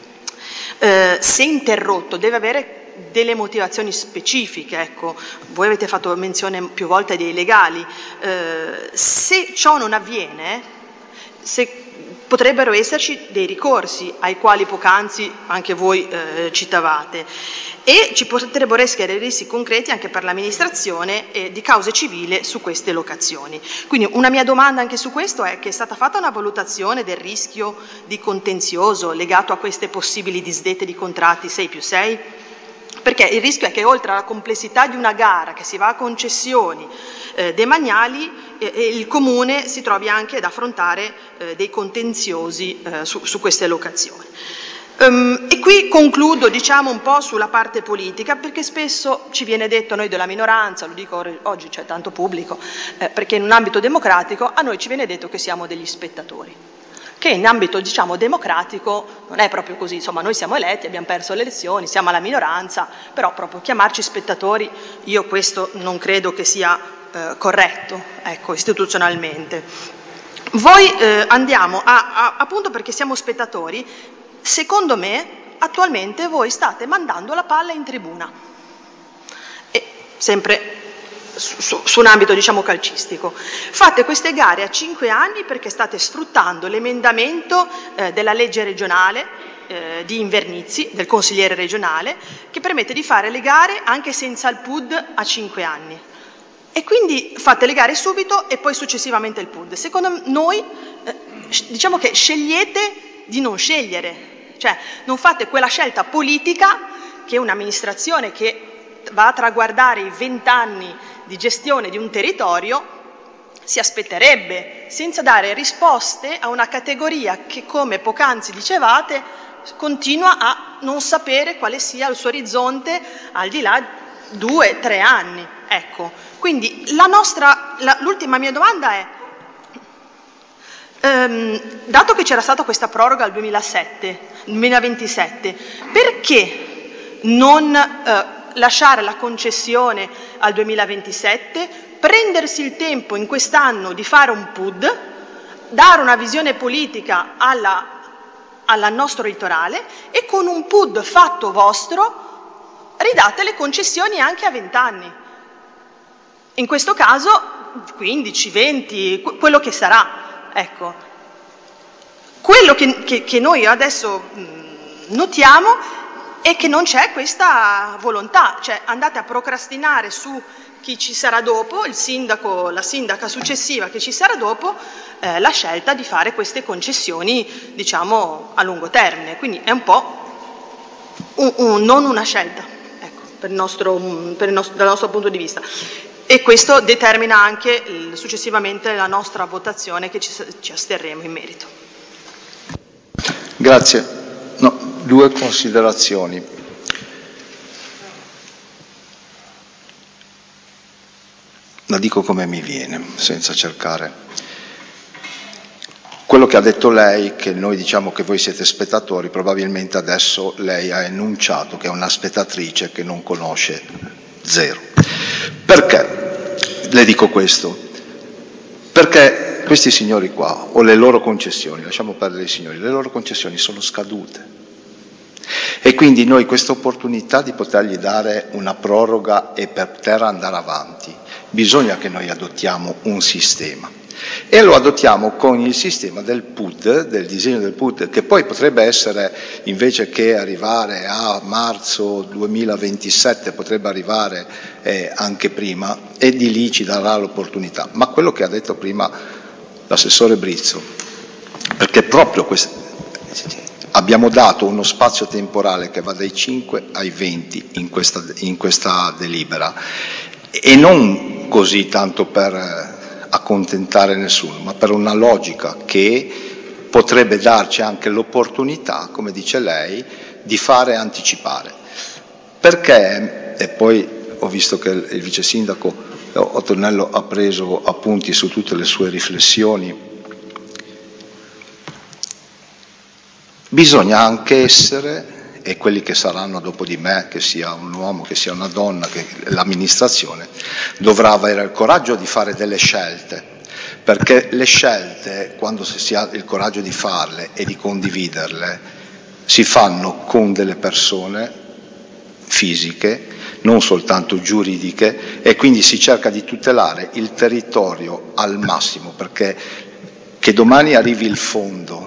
eh, se interrotto, deve avere delle motivazioni specifiche. Ecco, voi avete fatto menzione più volte dei legali. Eh, se ciò non avviene, se potrebbero esserci dei ricorsi ai quali poc'anzi anche voi eh, citavate, e ci potrebbero essere rischi concreti anche per l'amministrazione eh, di cause civili su queste locazioni. Quindi una mia domanda anche su questo è che è stata fatta una valutazione del rischio di contenzioso legato a queste possibili disdette di contratti sei più sei? Perché il rischio è che, oltre alla complessità di una gara che si va a concessioni eh, demaniali, eh, il comune si trovi anche ad affrontare eh, dei contenziosi eh, su, su queste locazioni. Um, e qui concludo, diciamo, un po' sulla parte politica, perché spesso ci viene detto, noi della minoranza, lo dico oggi c'è tanto pubblico, eh, perché in un ambito democratico a noi ci viene detto che siamo degli spettatori, che in ambito, diciamo, democratico non è proprio così. Insomma, noi siamo eletti, abbiamo perso le elezioni, siamo alla minoranza, però proprio chiamarci spettatori, io questo non credo che sia eh, corretto, ecco, istituzionalmente. Voi eh, andiamo a, a, appunto perché siamo spettatori, secondo me attualmente voi state mandando la palla in tribuna, e sempre su, su, su un ambito, diciamo, calcistico. Fate queste gare a cinque anni perché state sfruttando l'emendamento eh, della legge regionale eh, di Invernizzi, del consigliere regionale, che permette di fare le gare anche senza il P U D a cinque anni. E quindi fate le gare subito e poi successivamente il P U D. Secondo noi, eh, diciamo che scegliete di non scegliere. Cioè, non fate quella scelta politica che un'amministrazione che va a traguardare i vent'anni di gestione di un territorio si aspetterebbe, senza dare risposte a una categoria che, come poc'anzi dicevate, continua a non sapere quale sia il suo orizzonte al di là due, tre anni. Ecco, quindi la nostra, la, l'ultima mia domanda è, ehm, dato che c'era stata questa proroga al duemilasette, duemilaventisette, perché non eh, lasciare la concessione al duemilaventisette, prendersi il tempo in quest'anno di fare un P U D, dare una visione politica alla, al nostro litorale e con un P U D fatto vostro ridate le concessioni anche a vent'anni. In questo caso quindici, venti, quello che sarà. Ecco. Quello che, che, che noi adesso mh, notiamo è che non c'è questa volontà, cioè andate a procrastinare su chi ci sarà dopo, il sindaco, la sindaca successiva che ci sarà dopo, eh, la scelta di fare queste concessioni, diciamo, a lungo termine. Quindi è un po' un, un, non una scelta, ecco, per il nostro, per il nostro, dal nostro punto di vista. E questo determina anche il, successivamente la nostra votazione, che ci, ci asterremo in merito. Grazie. No, due considerazioni. La dico come mi viene, senza cercare. Quello che ha detto lei, che noi diciamo che voi siete spettatori, probabilmente adesso lei ha enunciato che è una spettatrice che non conosce zero. Perché? Le dico questo. Perché questi signori qua, o le loro concessioni, lasciamo perdere i signori, le loro concessioni sono scadute. E quindi noi questa opportunità di potergli dare una proroga e per poter andare avanti, bisogna che noi adottiamo un sistema. E lo adottiamo con il sistema del P U D, del disegno del P U D, che poi potrebbe essere, invece che arrivare a marzo duemilaventisette, potrebbe arrivare eh, anche prima, e di lì ci darà l'opportunità. Ma quello che ha detto prima l'assessore Brizzo, perché proprio questo, abbiamo dato uno spazio temporale che va dai cinque ai venti in questa, in questa delibera, e non così tanto per accontentare nessuno, ma per una logica che potrebbe darci anche l'opportunità, come dice lei, di fare anticipare. Perché, e poi ho visto che il vice sindaco Ottoniello ha preso appunti su tutte le sue riflessioni, bisogna anche essere, e quelli che saranno dopo di me, che sia un uomo, che sia una donna, che l'amministrazione dovrà avere il coraggio di fare delle scelte, perché le scelte, quando si ha il coraggio di farle e di condividerle, si fanno con delle persone fisiche, non soltanto giuridiche, e quindi si cerca di tutelare il territorio al massimo, perché che domani arrivi il fondo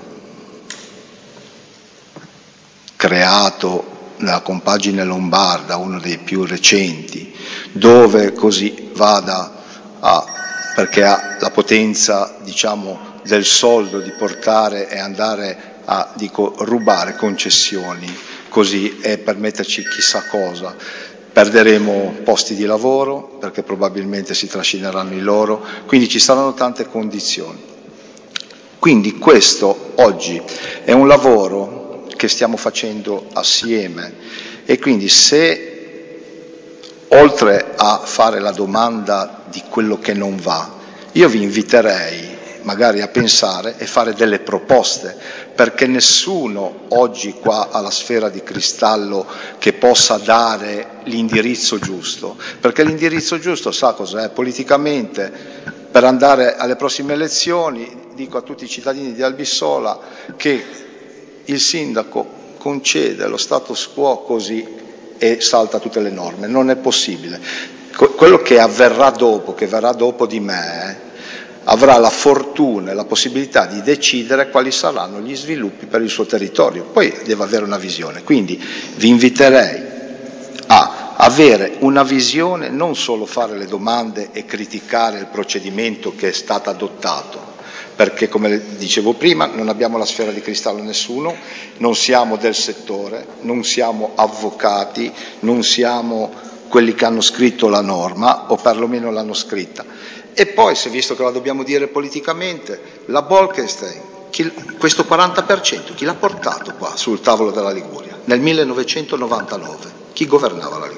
creato nella compagine lombarda, uno dei più recenti, dove così vada a, perché ha la potenza, diciamo, del soldo di portare e andare a, dico, rubare concessioni così e permetterci chissà cosa. Perderemo posti di lavoro perché probabilmente si trascineranno i loro, quindi ci saranno tante condizioni. Quindi questo oggi è un lavoro che stiamo facendo assieme, e quindi se oltre a fare la domanda di quello che non va, io vi inviterei magari a pensare e fare delle proposte, perché nessuno oggi qua ha la sfera di cristallo che possa dare l'indirizzo giusto, perché l'indirizzo giusto sa cos'è politicamente. Per andare alle prossime elezioni dico a tutti i cittadini di Albissola che il sindaco concede lo status quo così e salta tutte le norme, non è possibile. Quello che avverrà dopo, che verrà dopo di me, avrà la fortuna e la possibilità di decidere quali saranno gli sviluppi per il suo territorio, poi deve avere una visione. Quindi vi inviterei a avere una visione, non solo fare le domande e criticare il procedimento che è stato adottato, perché come dicevo prima non abbiamo la sfera di cristallo nessuno, non siamo del settore, non siamo avvocati, non siamo quelli che hanno scritto la norma o perlomeno l'hanno scritta. E poi, se visto che la dobbiamo dire politicamente, la Bolkestein, chi, questo quaranta per cento chi l'ha portato qua sul tavolo della Liguria? Nel millenovecentonovantanove chi governava la Liguria?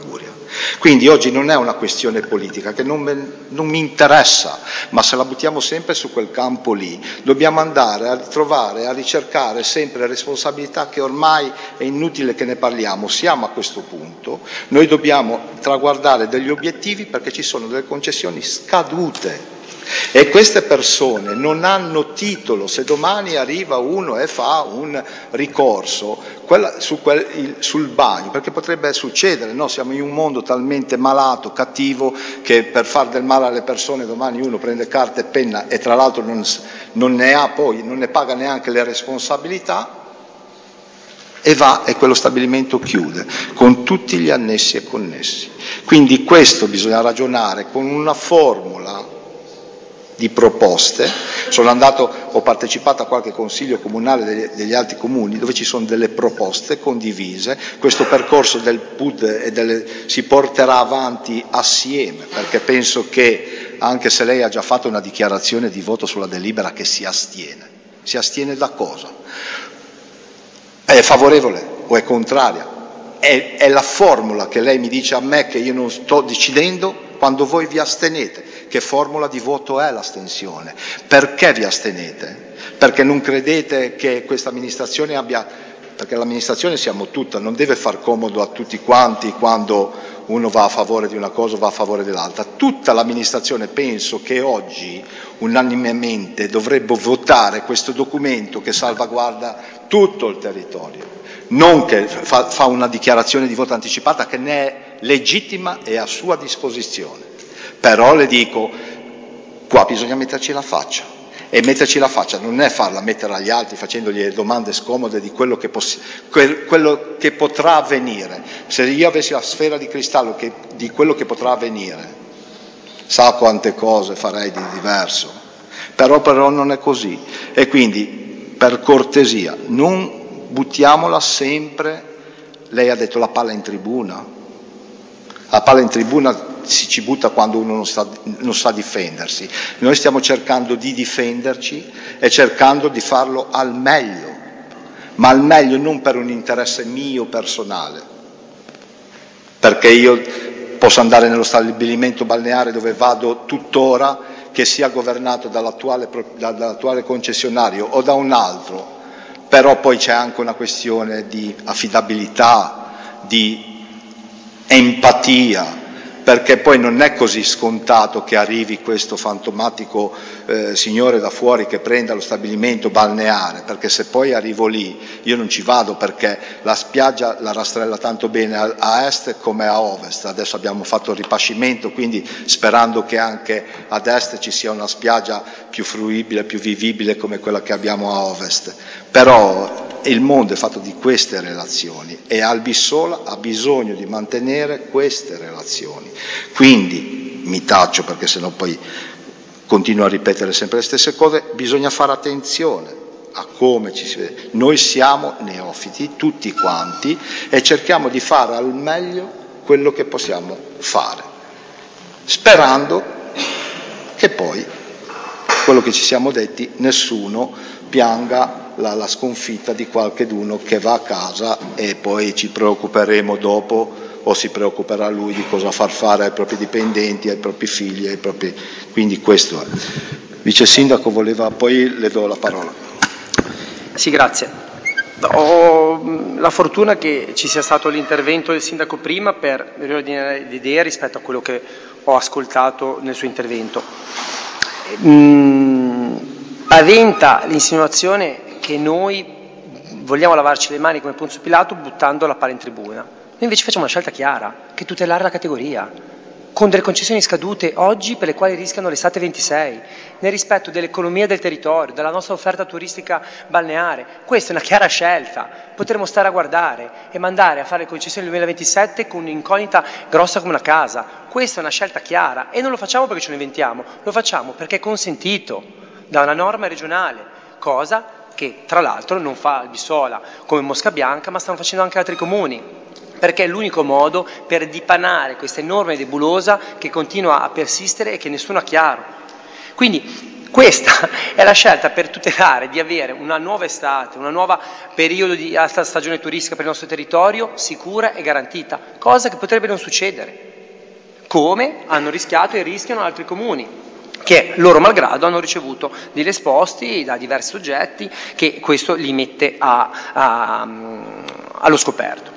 Quindi oggi non è una questione politica che non, me, non mi interessa, ma se la buttiamo sempre su quel campo lì, dobbiamo andare a trovare, a ricercare sempre responsabilità che ormai è inutile che ne parliamo, siamo a questo punto, noi dobbiamo traguardare degli obiettivi perché ci sono delle concessioni scadute. E queste persone non hanno titolo, se domani arriva uno e fa un ricorso quella, su quel, il, sul bagno, perché potrebbe succedere, no? Siamo in un mondo talmente malato, cattivo, che per far del male alle persone domani uno prende carta e penna e tra l'altro non, non ne ha poi, non ne paga neanche le responsabilità, e va e quello stabilimento chiude, con tutti gli annessi e connessi. Quindi questo bisogna ragionare con una formula di proposte. Sono andato, ho partecipato a qualche consiglio comunale degli, degli altri comuni dove ci sono delle proposte condivise, questo percorso del P U D e delle, si porterà avanti assieme, perché penso che anche se lei ha già fatto una dichiarazione di voto sulla delibera che si astiene, si astiene da cosa? È favorevole o è contraria? È, è la formula che lei mi dice a me che io non sto decidendo quando voi vi astenete. Che formula di voto è l'astensione? Perché vi astenete? Perché non credete che questa amministrazione abbia, perché l'amministrazione siamo tutta, non deve far comodo a tutti quanti quando uno va a favore di una cosa o va a favore dell'altra. Tutta l'amministrazione penso che oggi unanimemente dovrebbe votare questo documento che salvaguarda tutto il territorio, non che fa, fa una dichiarazione di voto anticipata che ne è legittima e a sua disposizione. Però le dico, qua bisogna metterci la faccia, e metterci la faccia non è farla mettere agli altri facendogli le domande scomode di quello che, poss- quel, quello che potrà avvenire. Se io avessi la sfera di cristallo che, di quello che potrà avvenire, sa quante cose farei di diverso, però, però non è così. E quindi, per cortesia, non buttiamola sempre, lei ha detto la palla in tribuna, la palla in tribuna si ci butta quando uno non sa, non sa difendersi. Noi stiamo cercando di difenderci e cercando di farlo al meglio, ma al meglio non per un interesse mio personale, perché io posso andare nello stabilimento balneare dove vado tuttora, che sia governato dall'attuale, dall'attuale concessionario o da un altro, però poi c'è anche una questione di affidabilità, di empatia, perché poi non è così scontato che arrivi questo fantomatico eh, signore da fuori che prenda lo stabilimento balneare, perché se poi arrivo lì io non ci vado perché la spiaggia la rastrella tanto bene a, a est come a ovest. Adesso abbiamo fatto il ripascimento, quindi sperando che anche ad est ci sia una spiaggia più fruibile, più vivibile come quella che abbiamo a ovest. Però il mondo è fatto di queste relazioni e Albissola ha bisogno di mantenere queste relazioni. Quindi mi taccio perché sennò poi continuo a ripetere sempre le stesse cose, bisogna fare attenzione a come ci si vede. Noi siamo neofiti tutti quanti e cerchiamo di fare al meglio quello che possiamo fare, sperando che poi quello che ci siamo detti nessuno pianga la, la sconfitta di qualcheduno che va a casa e poi ci preoccuperemo dopo, o si preoccuperà lui di cosa far fare ai propri dipendenti, ai propri figli, ai propri... quindi questo è. Vice Sindaco voleva, poi le do la parola. Sì, grazie. Ho la fortuna che ci sia stato l'intervento del Sindaco prima per riordinare le idee rispetto a quello che ho ascoltato nel suo intervento. Mm, paventa l'insinuazione che noi vogliamo lavarci le mani come Ponzio Pilato buttando la palla in tribuna. Noi invece facciamo una scelta chiara, che è tutelare la categoria, con delle concessioni scadute oggi per le quali rischiano l'estate ventisei, nel rispetto dell'economia del territorio, della nostra offerta turistica balneare. Questa è una chiara scelta, potremmo stare a guardare e mandare a fare le concessioni nel duemilaventisette con un'incognita grossa come una casa. Questa è una scelta chiara e non lo facciamo perché ce lo inventiamo, lo facciamo perché è consentito da una norma regionale, cosa che tra l'altro non fa Albissola come Mosca Bianca, ma stanno facendo anche altri comuni, perché è l'unico modo per dipanare questa enorme nebulosa che continua a persistere e che nessuno ha chiaro. Quindi questa è la scelta per tutelare di avere una nuova estate, una nuova periodo di alta stagione turistica per il nostro territorio sicura e garantita, cosa che potrebbe non succedere, come hanno rischiato e rischiano altri comuni che loro malgrado hanno ricevuto degli esposti da diversi soggetti che questo li mette a, a, allo scoperto.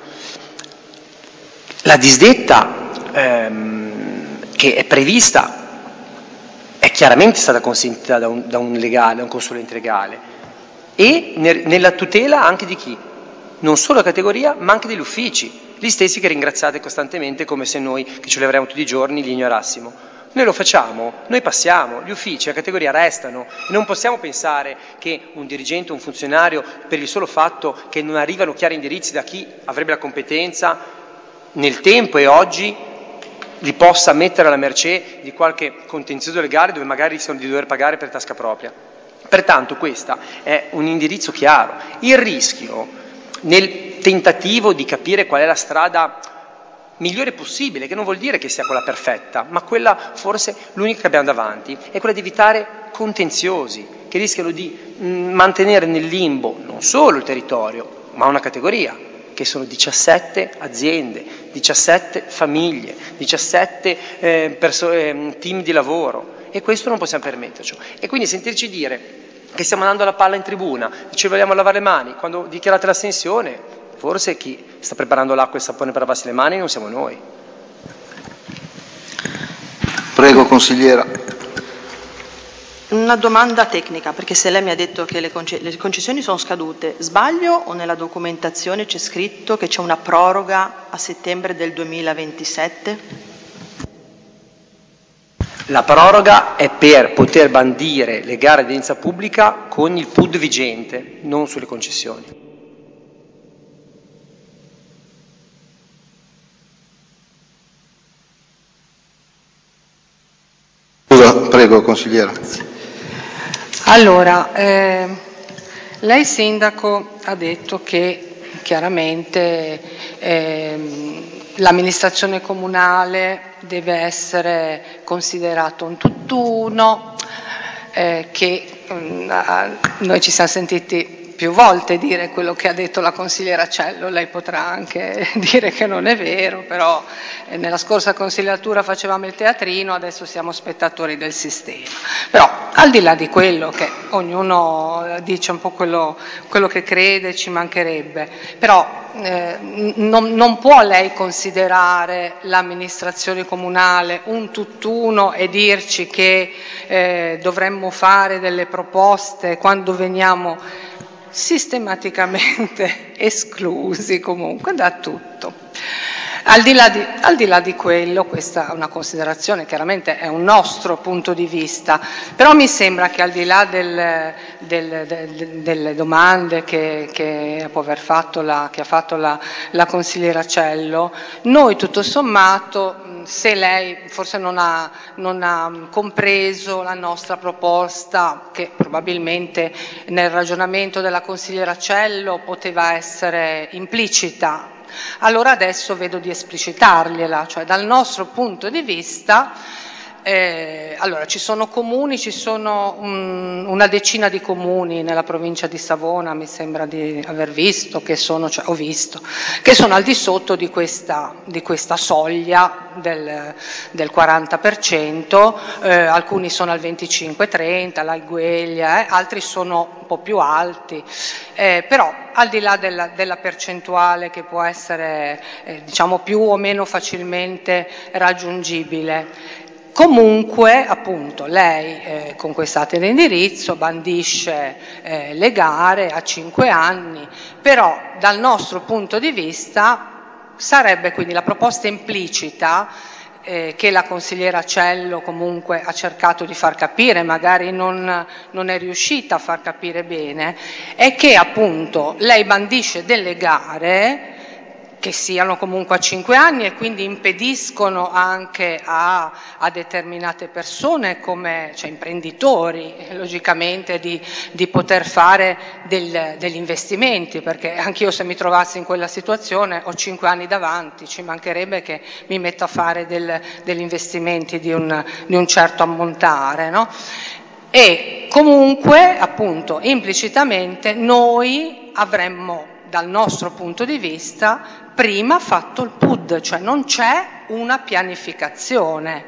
La disdetta ehm, che è prevista è chiaramente stata consentita da un, da un legale, da un consulente legale, e ne, nella tutela anche di chi? Non solo la categoria, ma anche degli uffici, gli stessi che ringraziate costantemente come se noi, che ci leveremo tutti i giorni, li ignorassimo. Noi lo facciamo, noi passiamo, gli uffici, la categoria restano e non possiamo pensare che un dirigente, un funzionario, per il solo fatto che non arrivano chiari indirizzi da chi avrebbe la competenza nel tempo e oggi li possa mettere alla mercé di qualche contenzioso legale dove magari rischiano di dover pagare per tasca propria. Pertanto questo è un indirizzo chiaro. Il rischio nel tentativo di capire qual è la strada migliore possibile, che non vuol dire che sia quella perfetta, ma quella forse l'unica che abbiamo davanti, è quella di evitare contenziosi che rischiano di mh, mantenere nel limbo non solo il territorio, ma una categoria, che sono diciassette aziende, diciassette famiglie, diciassette eh, perso- eh, team di lavoro, e questo non possiamo permetterci. E quindi sentirci dire che stiamo andando la palla in tribuna, ci vogliamo lavare le mani, quando dichiarate l'astensione, forse chi sta preparando l'acqua e il sapone per lavarsi le mani non siamo noi. Prego, consigliera. Una domanda tecnica, perché se lei mi ha detto che le, conce- le concessioni sono scadute, sbaglio o nella documentazione c'è scritto che c'è una proroga a settembre del duemilaventisette? La proroga è per poter bandire le gare di edilizia pubblica con il P U D vigente, non sulle concessioni. Prego, consigliera. Allora, eh, lei sindaco ha detto che chiaramente eh, l'amministrazione comunale deve essere considerato un tutt'uno, eh, che eh, noi ci siamo sentiti più volte dire quello che ha detto la consigliera Cello, lei potrà anche dire che non è vero, però eh, nella scorsa consigliatura facevamo il teatrino, adesso siamo spettatori del sistema. Però al di là di quello che ognuno dice un po' quello, quello che crede, ci mancherebbe, però eh, non, non può lei considerare l'amministrazione comunale un tutt'uno e dirci che eh, dovremmo fare delle proposte quando veniamo sistematicamente esclusi comunque da tutto. Al di là di, al di là di quello, questa è una considerazione, chiaramente è un nostro punto di vista, però mi sembra che al di là del, del, del, delle domande che, che, può aver fatto la, che ha fatto la, la consigliera Cello, noi tutto sommato, se lei forse non ha, non ha compreso la nostra proposta, che probabilmente nel ragionamento della consigliera Cello poteva essere implicita, allora adesso vedo di esplicitargliela, cioè dal nostro punto di vista, eh, allora ci sono comuni, ci sono un, una decina di comuni nella provincia di Savona, mi sembra di aver visto, che sono, cioè ho visto, che sono al di sotto di questa, di questa soglia del, del quaranta per cento, eh, alcuni sono al venticinque trenta, l'Algueglia, eh, altri sono un po' più alti, eh, però al di là della, della percentuale che può essere eh, diciamo più o meno facilmente raggiungibile, comunque appunto lei eh, con quest'atto di indirizzo bandisce eh, le gare a cinque anni, però dal nostro punto di vista sarebbe quindi la proposta implicita eh, che la consigliera Cello comunque ha cercato di far capire, magari non, non è riuscita a far capire bene, è che appunto lei bandisce delle gare che siano comunque a cinque anni e quindi impediscono anche a, a determinate persone, come cioè imprenditori, logicamente, di, di poter fare del, degli investimenti, perché anch'io se mi trovassi in quella situazione ho cinque anni davanti, ci mancherebbe che mi metto a fare del, degli investimenti di un, di un certo ammontare, no? e comunque appunto implicitamente noi avremmo dal nostro punto di vista prima fatto il P U D, cioè non c'è una pianificazione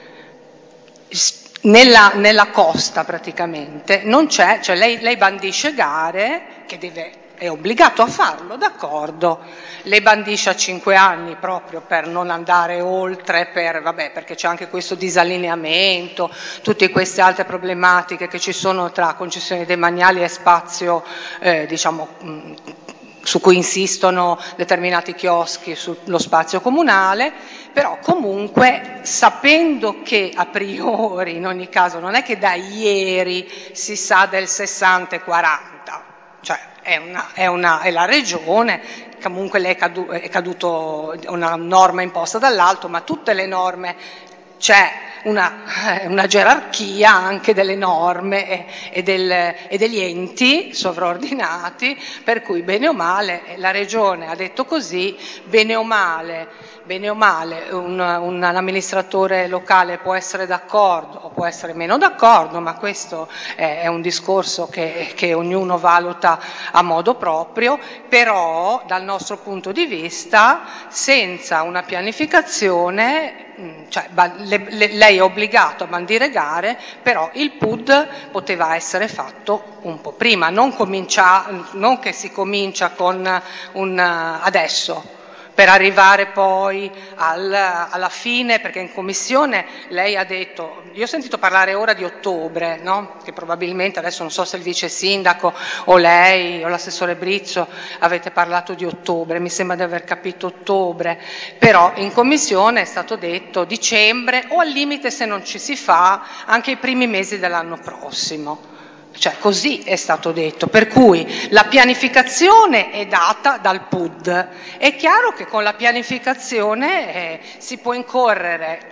nella, nella costa praticamente, non c'è, cioè lei, lei bandisce gare che deve, è obbligato a farlo, d'accordo, le bandisce a cinque anni proprio per non andare oltre, per, vabbè, perché c'è anche questo disallineamento, tutte queste altre problematiche che ci sono tra concessioni demaniali e spazio, eh, diciamo, mh, su cui insistono determinati chioschi sullo spazio comunale, però comunque sapendo che a priori in ogni caso non è che da ieri si sa del sessanta e quaranta, cioè è, una, è, una, è la regione, comunque le è, cadu, è caduto una norma imposta dall'alto, ma tutte le norme c'è una, una gerarchia anche delle norme e, e, del, e degli enti sovraordinati, per cui bene o male la regione ha detto così, bene o male, bene o male un, un amministratore locale può essere d'accordo o può essere meno d'accordo, ma questo è, è un discorso che, che ognuno valuta a modo proprio, però dal nostro punto di vista senza una pianificazione, cioè, le, le, lei è obbligato a bandire gare, però il P U D poteva essere fatto un po' prima, non, comincia, non che si comincia con un adesso, per arrivare poi al, alla fine, perché in commissione lei ha detto, io ho sentito parlare ora di ottobre, no? Che probabilmente adesso non so se il vice sindaco o lei o l'assessore Brizzo avete parlato di ottobre, mi sembra di aver capito ottobre, però in commissione è stato detto dicembre o al limite se non ci si fa anche i primi mesi dell'anno prossimo. Cioè così è stato detto, per cui la pianificazione è data dal P U D. È chiaro che con la pianificazione eh, si può incorrere,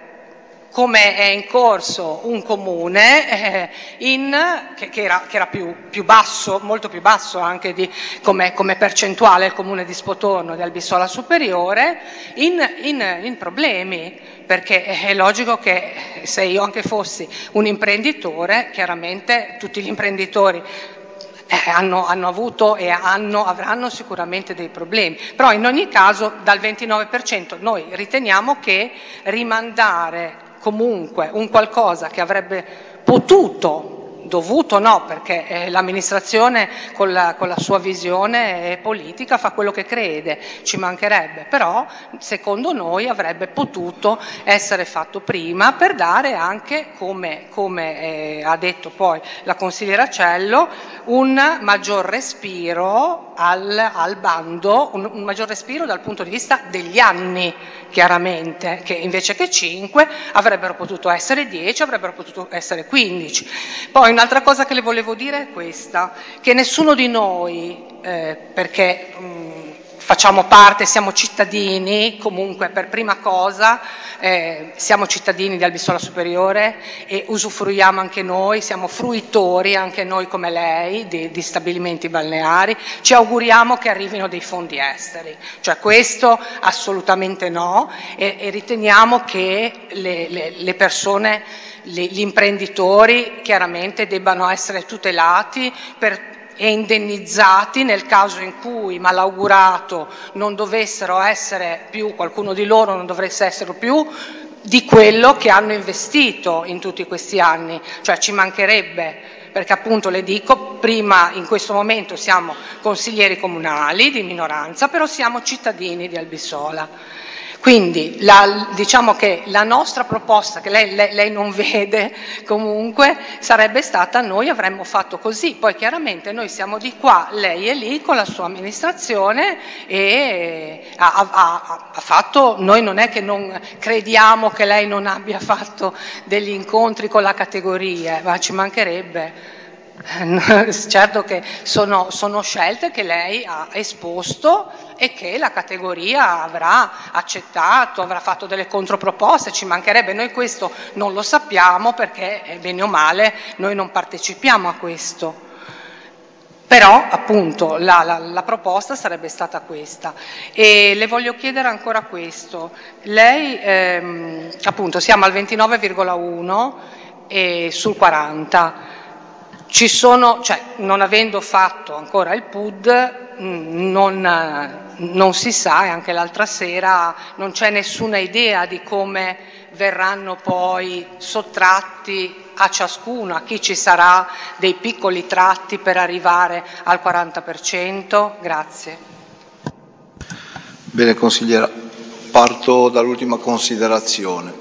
come è in corso un comune eh, in, che, che era, che era più, più basso, molto più basso anche di, come, come percentuale il comune di Spotorno di Albissola Superiore, in, in, in problemi, perché è logico che se io anche fossi un imprenditore, chiaramente tutti gli imprenditori eh, hanno, hanno avuto e hanno, avranno sicuramente dei problemi, però in ogni caso dal ventinove per cento noi riteniamo che rimandare comunque un qualcosa che avrebbe potuto, dovuto no, perché eh, l'amministrazione con la, con la sua visione politica fa quello che crede, ci mancherebbe, però secondo noi avrebbe potuto essere fatto prima per dare anche, come, come eh, ha detto poi la consigliera Cello, un maggior respiro al, al bando, un, un maggior respiro dal punto di vista degli anni, chiaramente, che invece che cinque avrebbero potuto essere dieci, avrebbero potuto essere quindici. Poi un'altra cosa che le volevo dire è questa, che nessuno di noi, eh, perché mh, facciamo parte, siamo cittadini, comunque per prima cosa eh, siamo cittadini di Albissola Superiore e usufruiamo anche noi, siamo fruitori anche noi come lei di, di stabilimenti balneari, ci auguriamo che arrivino dei fondi esteri, cioè questo assolutamente no e, e riteniamo che le, le, le persone, le, gli imprenditori chiaramente debbano essere tutelati per e indennizzati nel caso in cui malaugurato non dovessero essere più, qualcuno di loro non dovesse essere più di quello che hanno investito in tutti questi anni, cioè ci mancherebbe, perché appunto le dico, prima in questo momento siamo consiglieri comunali di minoranza, però siamo cittadini di Albissola. Quindi la, diciamo che la nostra proposta, che lei, lei, lei non vede comunque, sarebbe stata noi avremmo fatto così, poi chiaramente noi siamo di qua, lei è lì con la sua amministrazione e ha, ha, ha fatto, noi non è che non crediamo che lei non abbia fatto degli incontri con la categoria, ma ci mancherebbe. Certo che sono, sono scelte che lei ha esposto e che la categoria avrà accettato, avrà fatto delle controproposte, ci mancherebbe, noi questo non lo sappiamo perché bene o male noi non partecipiamo a questo, però appunto la, la, la proposta sarebbe stata questa. E le voglio chiedere ancora questo, lei ehm, appunto siamo al ventinove virgola uno e sul quaranta, ci sono, cioè non avendo fatto ancora il P U D, non, non si sa, e anche l'altra sera non c'è nessuna idea di come verranno poi sottratti a ciascuno, a chi ci sarà dei piccoli tratti per arrivare al quaranta per cento. Grazie. Bene consigliera, parto dall'ultima considerazione.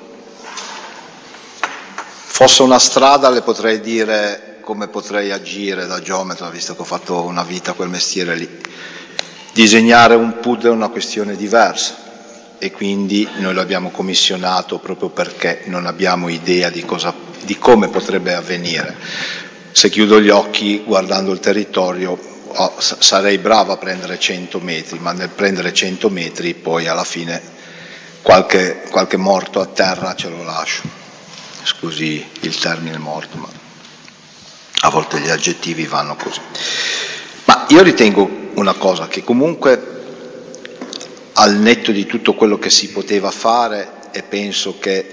Fosse una strada le potrei dire come potrei agire da geometra, visto che ho fatto una vita quel mestiere lì. Disegnare un P U D è una questione diversa e quindi noi l'abbiamo commissionato proprio perché non abbiamo idea di, cosa, di come potrebbe avvenire. Se chiudo gli occhi guardando il territorio oh, sarei bravo a prendere cento metri, ma nel prendere cento metri poi alla fine qualche, qualche morto a terra ce lo lascio. Scusi il termine morto, ma a volte gli aggettivi vanno così. Ma io ritengo una cosa, che comunque al netto di tutto quello che si poteva fare, e penso che,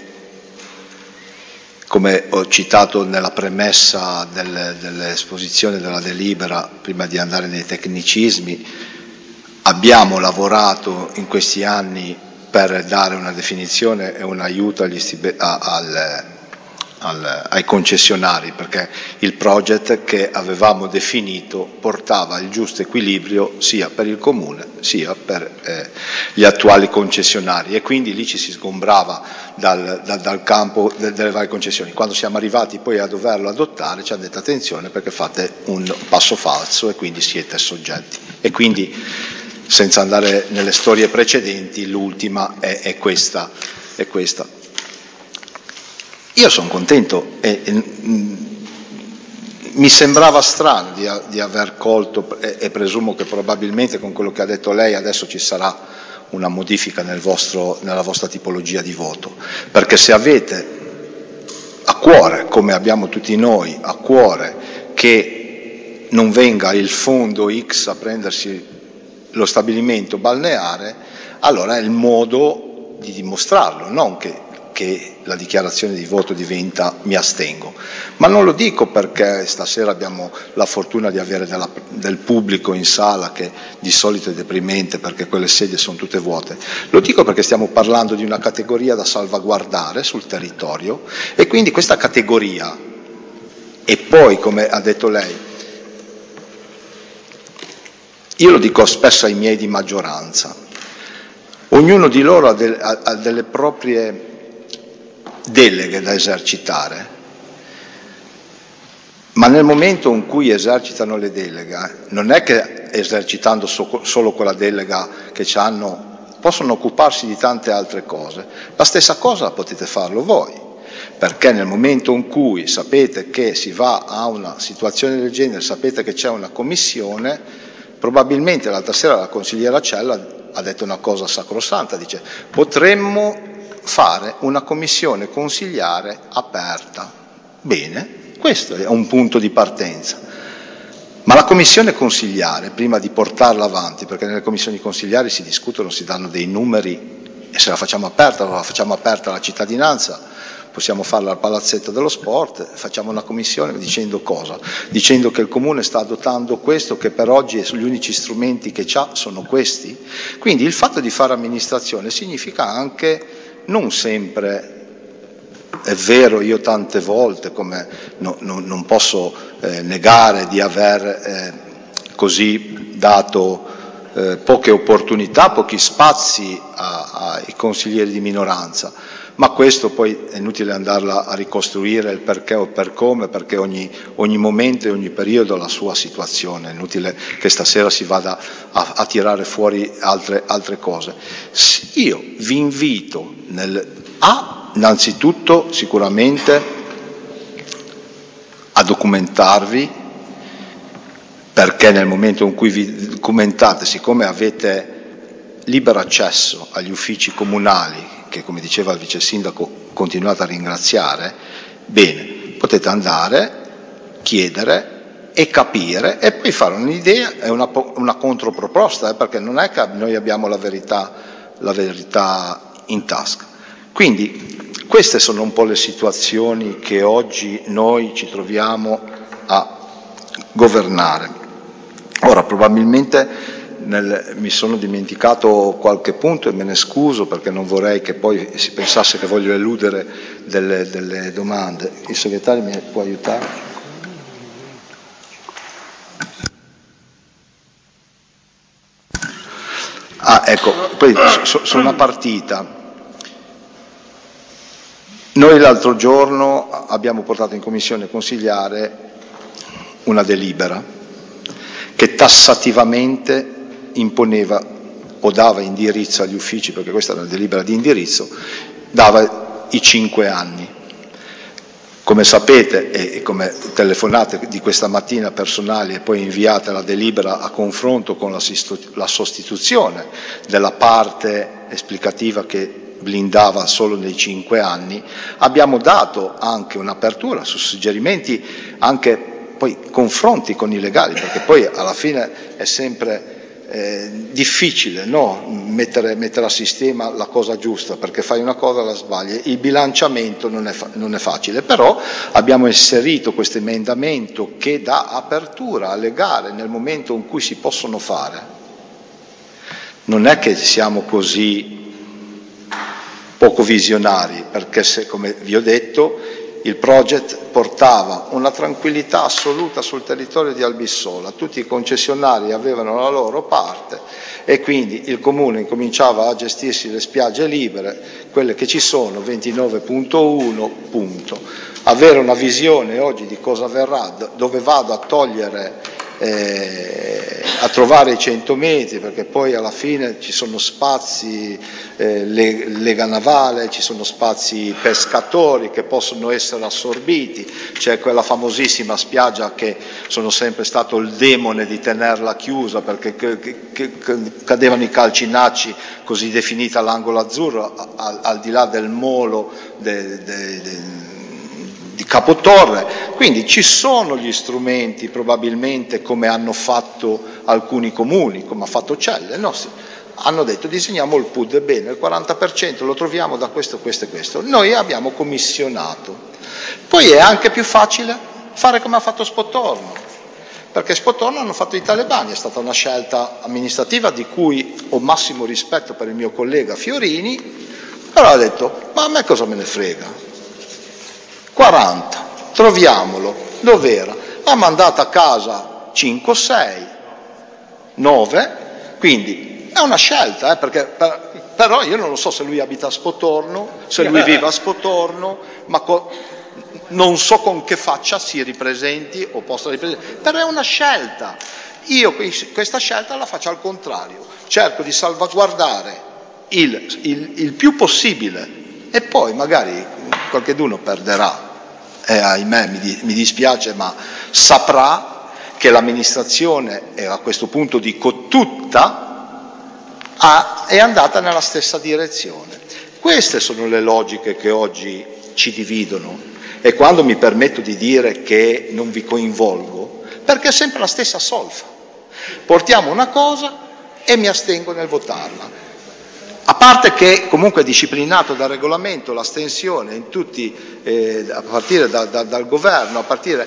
come ho citato nella premessa del, dell'esposizione della delibera, prima di andare nei tecnicismi, abbiamo lavorato in questi anni per dare una definizione e un aiuto agli stipe- a, al, al, ai concessionari, perché il project che avevamo definito portava il giusto equilibrio sia per il comune sia per eh, gli attuali concessionari, e quindi lì ci si sgombrava dal, dal, dal campo de, delle varie concessioni. Quando siamo arrivati poi a doverlo adottare ci hanno detto attenzione perché fate un passo falso e quindi siete soggetti, e quindi senza andare nelle storie precedenti l'ultima è, è questa, è questa. Io sono contento e, e mh, mi sembrava strano di, di aver colto, e, e presumo che probabilmente con quello che ha detto lei adesso ci sarà una modifica nel vostro, nella vostra tipologia di voto, perché se avete a cuore, come abbiamo tutti noi a cuore, che non venga il fondo X a prendersi lo stabilimento balneare, allora è il modo di dimostrarlo, non che che la dichiarazione di voto diventa mi astengo. Ma non lo dico perché stasera abbiamo la fortuna di avere della, del pubblico in sala, che di solito è deprimente perché quelle sedie sono tutte vuote, lo dico perché stiamo parlando di una categoria da salvaguardare sul territorio, e quindi questa categoria, e poi come ha detto lei, io lo dico spesso ai miei di maggioranza, ognuno di loro ha, de, ha, ha delle proprie deleghe da esercitare, ma nel momento in cui esercitano le deleghe non è che esercitando so, solo quella delega che hanno possono occuparsi di tante altre cose. La stessa cosa potete farlo voi, perché nel momento in cui sapete che si va a una situazione del genere, sapete che c'è una commissione, probabilmente l'altra sera la consigliera Cella ha detto una cosa sacrosanta, dice potremmo fare una commissione consigliare aperta. Bene, questo è un punto di partenza. Ma la commissione consigliare, prima di portarla avanti, perché nelle commissioni consigliari si discutono, si danno dei numeri, e se la facciamo aperta, la facciamo aperta alla cittadinanza, possiamo farla al palazzetto dello sport, facciamo una commissione dicendo cosa? Dicendo che il comune sta adottando questo, che per oggi gli unici strumenti che ha sono questi. Quindi il fatto di fare amministrazione significa anche non sempre, è vero, io tante volte, come no, no, non posso eh, negare di aver eh, così dato eh, poche opportunità, pochi spazi a, ai consiglieri di minoranza, ma questo poi è inutile andarla a ricostruire il perché o per come, perché ogni, ogni momento e ogni periodo ha la sua situazione, è inutile che stasera si vada a, a tirare fuori altre, altre cose. Io vi invito nel, a, innanzitutto sicuramente a documentarvi, perché nel momento in cui vi documentate, siccome avete libero accesso agli uffici comunali, che come diceva il vice sindaco continuate a ringraziare, bene, potete andare, chiedere e capire e poi fare un'idea e una, una controproposta, eh, perché non è che noi abbiamo la verità, la verità in tasca. Quindi queste sono un po' le situazioni che oggi noi ci troviamo a governare. Ora, probabilmente nel, mi sono dimenticato qualche punto e me ne scuso perché non vorrei che poi si pensasse che voglio eludere delle, delle domande. Il segretario mi può aiutare? Ah, ecco, poi su, su una partita. Noi l'altro giorno abbiamo portato in commissione consigliare una delibera che tassativamente imponeva o dava indirizzo agli uffici, perché questa è una delibera di indirizzo, dava i cinque anni. Come sapete, e come telefonate di questa mattina personali e poi inviate la delibera a confronto con la, la sostituzione della parte esplicativa che blindava solo nei cinque anni, abbiamo dato anche un'apertura su suggerimenti, anche poi confronti con i legali, perché poi alla fine è sempre eh, difficile, no? mettere, mettere a sistema la cosa giusta, perché fai una cosa e la sbagli. Il bilanciamento non è, fa- non è facile, però abbiamo inserito questo emendamento che dà apertura alle gare nel momento in cui si possono fare. Non è che siamo così poco visionari, perché se, come vi ho detto, il project portava una tranquillità assoluta sul territorio di Albissola, tutti i concessionari avevano la loro parte e quindi il comune incominciava a gestirsi le spiagge libere, quelle che ci sono, ventinove punto uno, punto. Avere una visione oggi di cosa verrà, dove vado a togliere, eh, a trovare i cento metri, perché poi alla fine ci sono spazi eh, lega navale, ci sono spazi pescatori che possono essere assorbiti, c'è quella famosissima spiaggia che sono sempre stato il demone di tenerla chiusa perché che, che, che cadevano i calcinacci, così definita l'angolo azzurro, al, al di là del molo de, de, de, di Capotorre. Quindi ci sono gli strumenti, probabilmente come hanno fatto alcuni comuni, come ha fatto Celle, no? Hanno detto disegniamo il P U D, bene, il quaranta per cento lo troviamo da questo, questo e questo. Noi abbiamo commissionato. Poi è anche più facile fare come ha fatto Spottorno, perché Spottorno hanno fatto i talebani, è stata una scelta amministrativa di cui ho massimo rispetto per il mio collega Fiorini, però ha detto ma a me cosa me ne frega? quaranta, troviamolo, dov'era? Ha mandato a casa cinque, sei, nove, quindi è una scelta, eh, perché, per, però io non lo so se lui abita a Spottorno, se lui vive a Spottorno, ma co- non so con che faccia si ripresenti o possa ripresentare, però è una scelta. Io questa scelta la faccio al contrario, cerco di salvaguardare il, il, il più possibile e poi magari qualcheduno perderà. Eh, ahimè, mi, mi dispiace, ma saprà che l'amministrazione, e a questo punto dico tutta, ha, è andata nella stessa direzione. Queste sono le logiche che oggi ci dividono e quando mi permetto di dire che non vi coinvolgo, perché è sempre la stessa solfa. Portiamo una cosa e mi astengo nel votarla. A parte che comunque è disciplinato dal regolamento l'astensione in tutti, eh, a partire da, da, dal governo, a partire,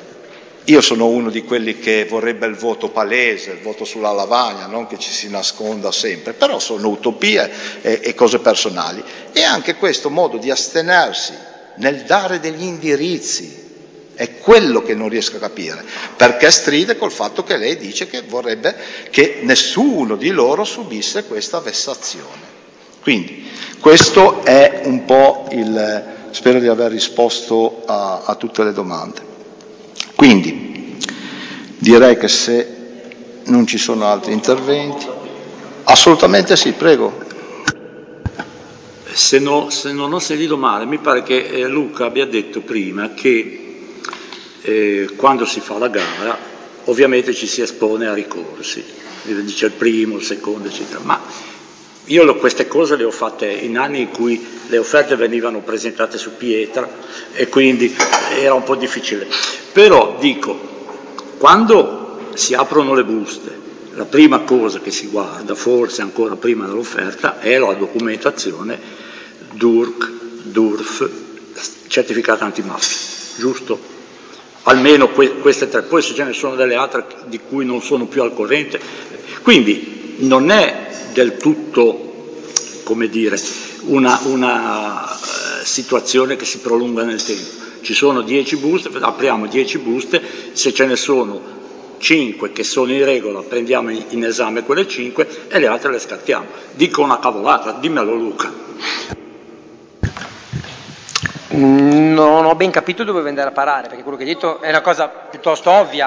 io sono uno di quelli che vorrebbe il voto palese, il voto sulla lavagna, non che ci si nasconda sempre, però sono utopie e, e cose personali. E anche questo modo di astenersi nel dare degli indirizzi è quello che non riesco a capire, perché stride col fatto che lei dice che vorrebbe che nessuno di loro subisse questa vessazione. Quindi questo è un po' il, spero di aver risposto a, a tutte le domande. Quindi direi che se non ci sono altri interventi, assolutamente sì, prego. Se, no, se non ho sentito male, mi pare che eh, Luca abbia detto prima che eh, quando si fa la gara ovviamente ci si espone a ricorsi, dice il primo, il secondo, eccetera, ma io queste cose le ho fatte in anni in cui le offerte venivano presentate su pietra e quindi era un po' difficile. Però dico, quando si aprono le buste, la prima cosa che si guarda, forse ancora prima dell'offerta, è la documentazione D U R C, D U R F, certificato antimafia, giusto? almeno que- queste tre, poi se ce ne sono delle altre di cui non sono più al corrente. Quindi non è del tutto, come dire, una, una uh, situazione che si prolunga nel tempo. Ci sono dieci buste, apriamo dieci buste, se ce ne sono cinque che sono in regola prendiamo in esame quelle cinque e le altre le scartiamo. Dico una cavolata, dimmelo Luca. Non ho ben capito dove vuoi andare a parare, perché quello che hai detto è una cosa piuttosto ovvia.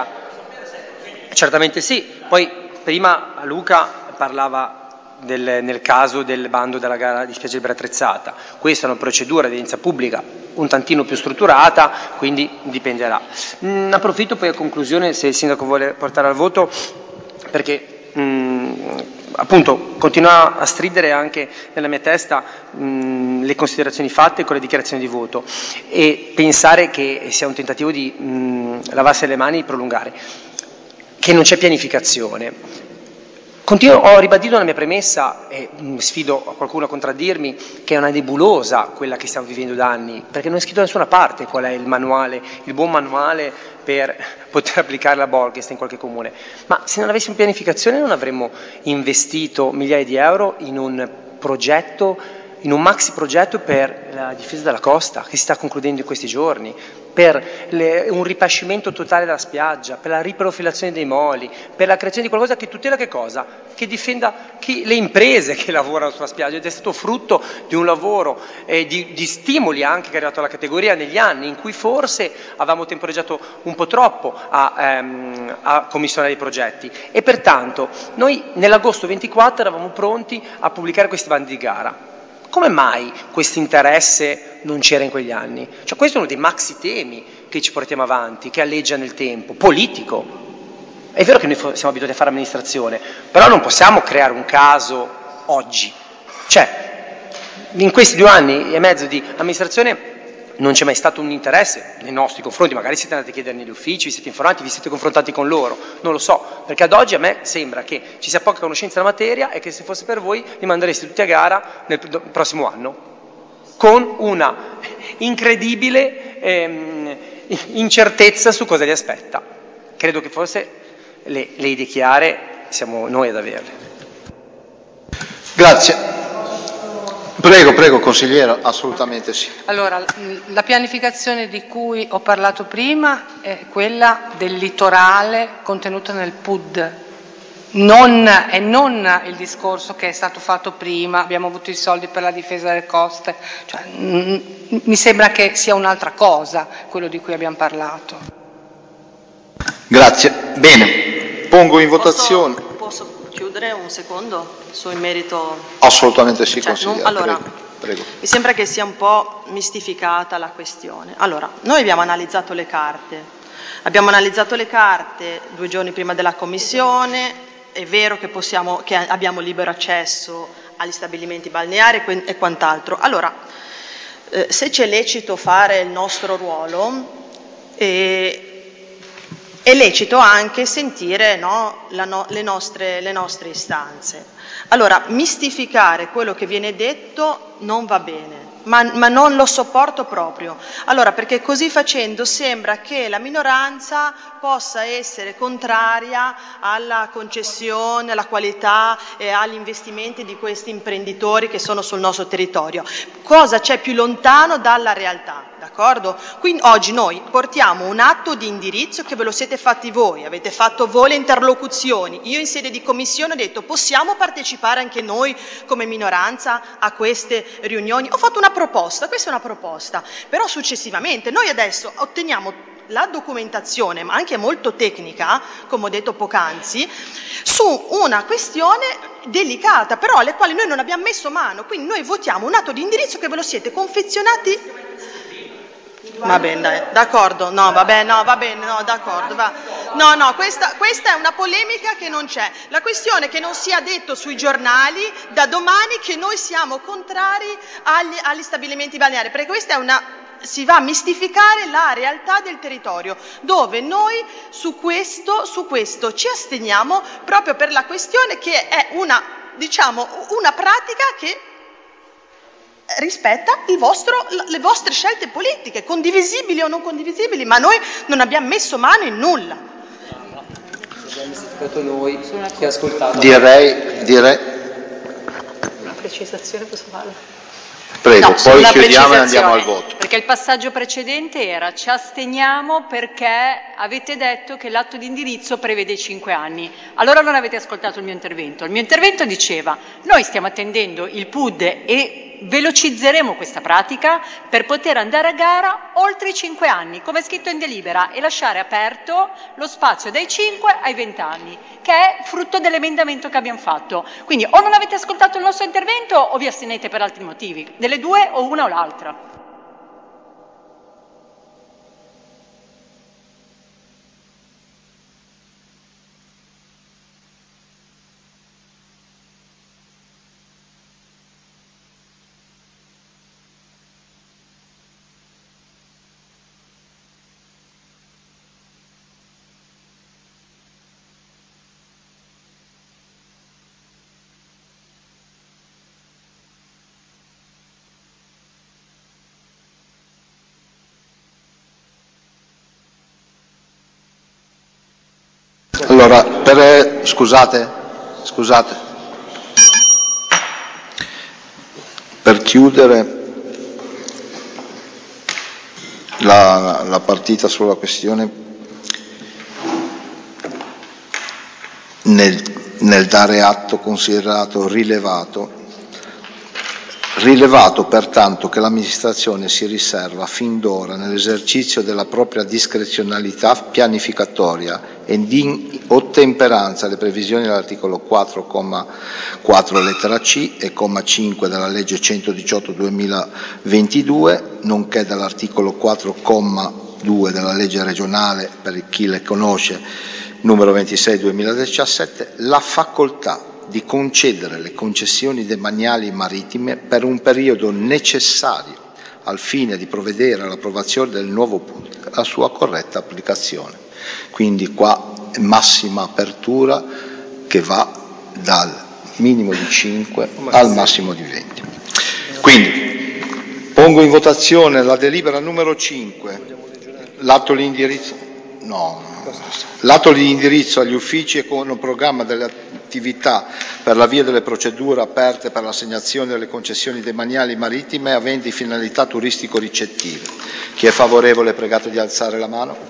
Certamente sì. Poi prima Luca parlava del, nel caso del bando della gara di spiaggia libera attrezzata. Questa è una procedura di evidenza pubblica un tantino più strutturata, quindi dipenderà. Mm, approfitto poi a conclusione, se il sindaco vuole portare al voto, perché mm, appunto continua a stridere anche nella mia testa mh, le considerazioni fatte con le dichiarazioni di voto e pensare che sia un tentativo di mh, lavarsi le mani e prolungare, che non c'è pianificazione. Continuo, ho ribadito nella mia premessa, e mh, sfido qualcuno a contraddirmi, che è una nebulosa quella che stiamo vivendo da anni, perché non è scritto da nessuna parte qual è il manuale, il buon manuale per poter applicare la Bolkestein in qualche comune. Ma se non avessimo pianificazione non avremmo investito migliaia di euro in un progetto, in un maxi progetto per la difesa della costa che si sta concludendo in questi giorni, per le, un ripascimento totale della spiaggia, per la riprofilazione dei moli, per la creazione di qualcosa che tutela che cosa? Che difenda chi, le imprese che lavorano sulla spiaggia, ed è stato frutto di un lavoro eh, di, di stimoli anche che è arrivato alla categoria negli anni in cui forse avevamo temporeggiato un po' troppo a, ehm, a commissionare i progetti e pertanto noi nell'agosto ventiquattro eravamo pronti a pubblicare questi bandi di gara. Come mai questo interesse non c'era in quegli anni? Cioè, questo è uno dei maxi temi che ci portiamo avanti, che alleggia nel tempo, politico. È vero che noi siamo abituati a fare amministrazione, però non possiamo creare un caso oggi. Cioè, in questi due anni e mezzo di amministrazione non c'è mai stato un interesse nei nostri confronti, magari siete andati a chiedere negli uffici, vi siete informati, vi siete confrontati con loro, non lo so, perché ad oggi a me sembra che ci sia poca conoscenza della materia e che se fosse per voi li mandereste tutti a gara nel prossimo anno, con una incredibile ehm, incertezza su cosa li aspetta. Credo che forse le, le idee chiare siamo noi ad averle. Grazie. Prego, prego, consigliere, assolutamente sì. Allora, la pianificazione di cui ho parlato prima è quella del litorale contenuta nel P U D, non, e non il discorso che è stato fatto prima, abbiamo avuto i soldi per la difesa delle coste, cioè, mh, mi sembra che sia un'altra cosa quello di cui abbiamo parlato. Grazie, bene, pongo in votazione. Posso, posso chiudere un secondo sul merito? Assolutamente sì, cioè, consigliere. non, allora, prego, prego. Mi sembra che sia un po' mistificata la questione. Allora, noi abbiamo analizzato le carte, abbiamo analizzato le carte due giorni prima della commissione, è vero che, possiamo, che abbiamo libero accesso agli stabilimenti balneari e quant'altro. Allora, eh, se c'è lecito fare il nostro ruolo, eh, è lecito anche sentire no, la no, le, nostre, le nostre istanze. Allora, mistificare quello che viene detto non va bene, ma, ma non lo sopporto proprio. Allora, perché così facendo sembra che la minoranza possa essere contraria alla concessione, alla qualità e agli investimenti di questi imprenditori che sono sul nostro territorio. Cosa c'è più lontano dalla realtà? D'accordo? Quindi oggi noi portiamo un atto di indirizzo che ve lo siete fatti voi, avete fatto voi le interlocuzioni. Io in sede di commissione ho detto possiamo partecipare anche noi come minoranza a queste riunioni? Ho fatto una proposta, questa è una proposta, però successivamente noi adesso otteniamo la documentazione, ma anche molto tecnica, come ho detto poc'anzi, su una questione delicata, però alle quali noi non abbiamo messo mano, quindi noi votiamo un atto di indirizzo che ve lo siete confezionati. Va bene, dai, d'accordo, no, vabbè, no, va bene, no, d'accordo, va. No, no, questa, questa è una polemica che non c'è. La questione è che non sia detto sui giornali da domani che noi siamo contrari agli, agli stabilimenti balneari, perché questa è una... si va a mistificare la realtà del territorio, dove noi su questo, su questo ci asteniamo proprio per la questione che è una, diciamo, una pratica che rispetta il vostro, le vostre scelte politiche, condivisibili o non condivisibili, ma noi non abbiamo messo mano in nulla. Noi che ascoltato. Direi, direi. Una precisazione posso farla? Prego, No, poi una chiudiamo e andiamo al voto. Perché il passaggio precedente era ci asteniamo perché avete detto che l'atto di indirizzo prevede cinque anni. Allora non avete ascoltato il mio intervento. Il mio intervento diceva noi stiamo attendendo il P U D e velocizzeremo questa pratica per poter andare a gara oltre i cinque anni, come è scritto in delibera, e lasciare aperto lo spazio dai cinque ai venti anni, che è frutto dell'emendamento che abbiamo fatto. Quindi o non avete ascoltato il nostro intervento o vi astenete per altri motivi, delle due o una o l'altra. Allora, per, scusate, scusate, per chiudere la, la partita sulla questione, nel, nel dare atto considerato rilevato, rilevato pertanto che l'amministrazione si riserva fin d'ora nell'esercizio della propria discrezionalità pianificatoria ed in ottemperanza alle previsioni dell'articolo quattro comma quattro lettera C e comma cinque della legge centodiciotto duemilaventidue, nonché dall'articolo quattro comma due della legge regionale, per chi le conosce, numero ventisei duemiladiciassette, la facoltà di concedere le concessioni demaniali marittime per un periodo necessario al fine di provvedere all'approvazione del nuovo P U D e alla sua corretta applicazione. Quindi qua è massima apertura che va dal minimo di cinque al massimo di venti. Quindi pongo in votazione la delibera numero cinque, l'atto di indirizzo, no, l'atto di indirizzo agli uffici e con un programma delle attività per la via delle procedure aperte per l'assegnazione delle concessioni demaniali marittime aventi finalità turistico-ricettive. Chi è favorevole è pregato di alzare la mano.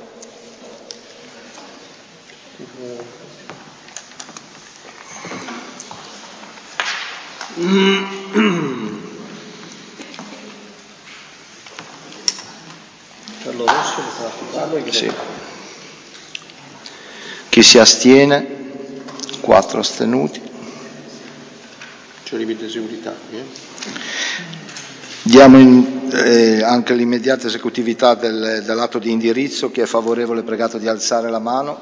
Sì. Chi si astiene? Quattro astenuti. C'è limite di segurità. Eh? Diamo in, eh, anche l'immediata esecutività del, dell'atto di indirizzo. Chi è favorevole è pregato di alzare la mano.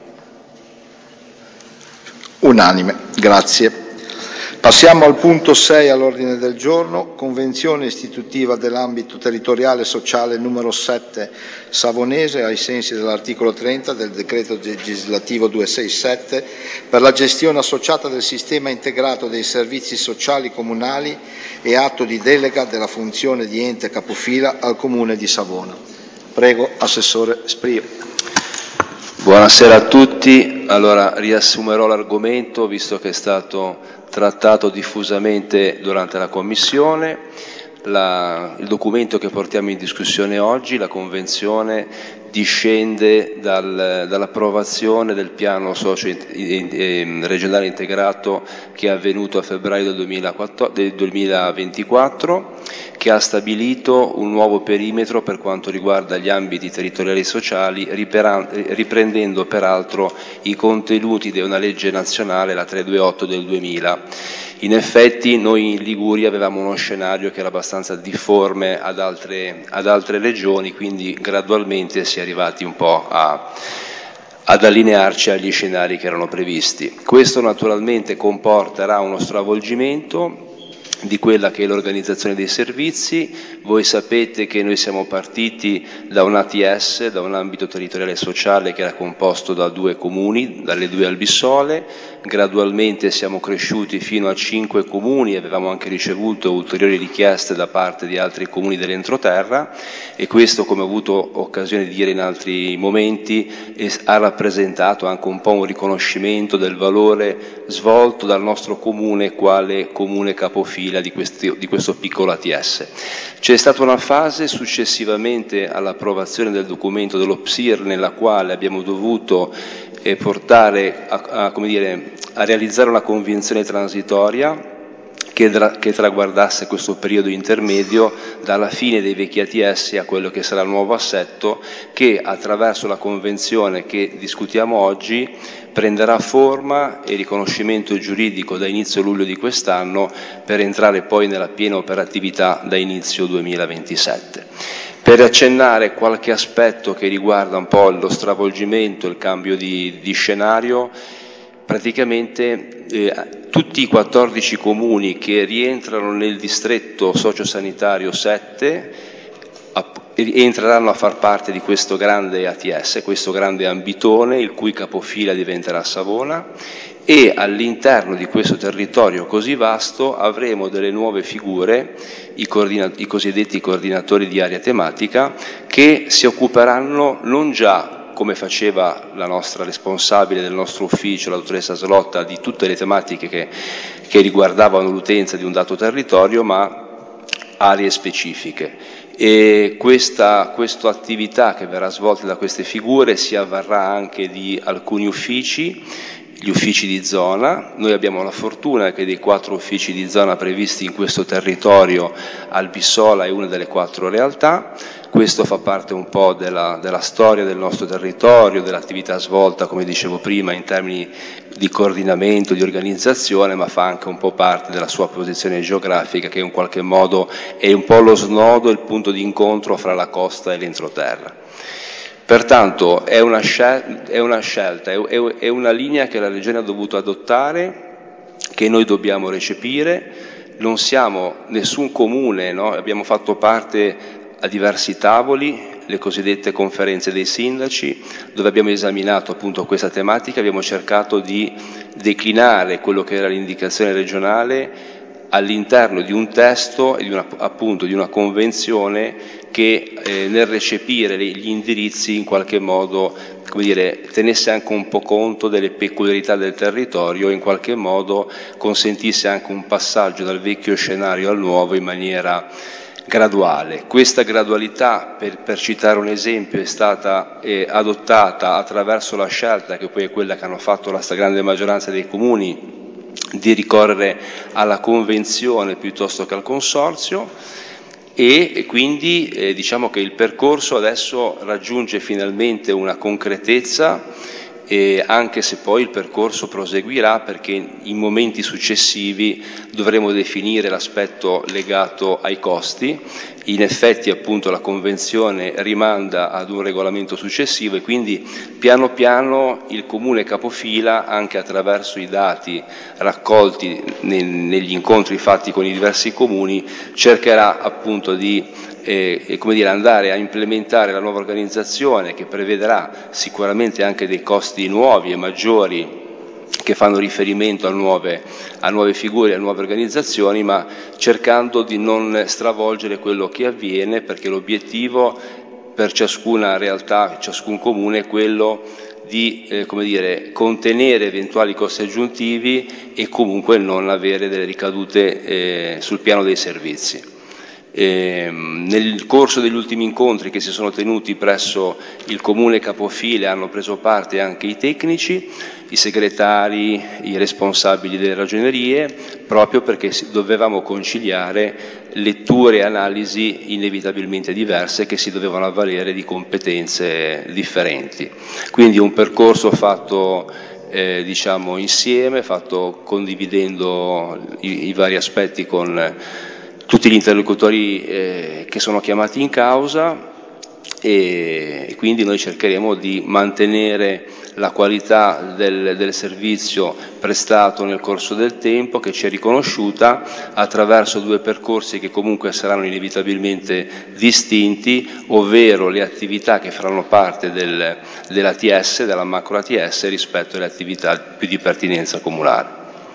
Unanime, grazie. Passiamo al punto sei all'ordine del giorno, convenzione istitutiva dell'ambito territoriale sociale numero sette Savonese ai sensi dell'articolo trenta del decreto legislativo duecentosessantasette per la gestione associata del sistema integrato dei servizi sociali comunali e atto di delega della funzione di ente capofila al Comune di Savona. Prego, Assessore Sprio. Buonasera a tutti, allora riassumerò l'argomento visto che è stato trattato diffusamente durante la Commissione. La, il documento che portiamo in discussione oggi, la Convenzione, discende dal, dall'approvazione del piano socio regionale integrato che è avvenuto a febbraio del duemilaventiquattro, che ha stabilito un nuovo perimetro per quanto riguarda gli ambiti territoriali e sociali, riprendendo peraltro i contenuti di una legge nazionale, la trecentoventotto del duemila. In effetti noi in Liguria avevamo uno scenario che era abbastanza difforme ad altre, ad altre regioni, quindi gradualmente si è arrivati un po' a, ad allinearci agli scenari che erano previsti. Questo naturalmente comporterà uno stravolgimento di quella che è l'organizzazione dei servizi. Voi sapete che noi siamo partiti da un A T S, da un ambito territoriale sociale che era composto da due comuni, dalle due albissole, gradualmente siamo cresciuti fino a cinque comuni, avevamo anche ricevuto ulteriori richieste da parte di altri comuni dell'entroterra e questo, come ho avuto occasione di dire in altri momenti, ha rappresentato anche un po' un riconoscimento del valore svolto dal nostro comune quale comune capofila Di, questi, di questo piccolo A T S. C'è stata una fase successivamente all'approvazione del documento dello P S I R nella quale abbiamo dovuto eh, portare a, a, come dire, a realizzare una convenzione transitoria che, che traguardasse questo periodo intermedio dalla fine dei vecchi A T S a quello che sarà il nuovo assetto che attraverso la convenzione che discutiamo oggi prenderà forma e riconoscimento giuridico da inizio luglio di quest'anno per entrare poi nella piena operatività da inizio duemilaventisette. Per accennare qualche aspetto che riguarda un po' lo stravolgimento, il cambio di, di scenario, praticamente eh, tutti i quattordici comuni che rientrano nel distretto sociosanitario sette entreranno a far parte di questo grande A T S, questo grande ambitone, il cui capofila diventerà Savona, e all'interno di questo territorio così vasto avremo delle nuove figure, i, coordina- i cosiddetti coordinatori di area tematica, che si occuperanno non già, come faceva la nostra responsabile del nostro ufficio, la dottoressa Slotta, di tutte le tematiche che, che riguardavano l'utenza di un dato territorio, ma aree specifiche. E questa, questa attività che verrà svolta da queste figure si avvarrà anche di alcuni uffici, gli uffici di zona. Noi abbiamo la fortuna che dei quattro uffici di zona previsti in questo territorio Albissola è una delle quattro realtà. Questo fa parte un po' della, della storia del nostro territorio, dell'attività svolta, come dicevo prima, in termini di coordinamento, di organizzazione, ma fa anche un po' parte della sua posizione geografica, che in qualche modo è un po' lo snodo, il punto di incontro fra la costa e l'entroterra. Pertanto è una, scel- è una scelta, è, è una linea che la Regione ha dovuto adottare, che noi dobbiamo recepire. Non siamo nessun comune, no? Abbiamo fatto parte a diversi tavoli, le cosiddette conferenze dei sindaci, dove abbiamo esaminato appunto questa tematica, abbiamo cercato di declinare quello che era l'indicazione regionale all'interno di un testo e di una, appunto di una convenzione che eh, nel recepire gli indirizzi in qualche modo, come dire, tenesse anche un po' conto delle peculiarità del territorio e in qualche modo consentisse anche un passaggio dal vecchio scenario al nuovo in maniera graduale. Questa gradualità, per, per citare un esempio, è stata eh, adottata attraverso la scelta, che poi è quella che hanno fatto la stragrande maggioranza dei comuni, di ricorrere alla convenzione piuttosto che al consorzio e, e quindi eh, diciamo che il percorso adesso raggiunge finalmente una concretezza, e anche se poi il percorso proseguirà, perché in momenti successivi dovremo definire l'aspetto legato ai costi. In effetti appunto la convenzione rimanda ad un regolamento successivo e quindi piano piano il comune capofila, anche attraverso i dati raccolti ne- negli incontri fatti con i diversi comuni, cercherà appunto di E, e come dire, andare a implementare la nuova organizzazione, che prevederà sicuramente anche dei costi nuovi e maggiori che fanno riferimento a nuove, a nuove figure, a nuove organizzazioni, ma cercando di non stravolgere quello che avviene, perché l'obiettivo per ciascuna realtà, ciascun comune, è quello di eh, come dire, contenere eventuali costi aggiuntivi e comunque non avere delle ricadute eh, sul piano dei servizi. Eh, nel corso degli ultimi incontri che si sono tenuti presso il comune capofile hanno preso parte anche i tecnici, i segretari, i responsabili delle ragionerie, proprio perché dovevamo conciliare letture e analisi inevitabilmente diverse che si dovevano avvalere di competenze differenti. Quindi un percorso fatto eh, diciamo insieme, fatto condividendo i, i vari aspetti con tutti gli interlocutori eh, che sono chiamati in causa, e quindi noi cercheremo di mantenere la qualità del, del servizio prestato nel corso del tempo, che ci è riconosciuta attraverso due percorsi che comunque saranno inevitabilmente distinti, ovvero le attività che faranno parte del, dell'A T S, della macro A T S, rispetto alle attività più di pertinenza comunale.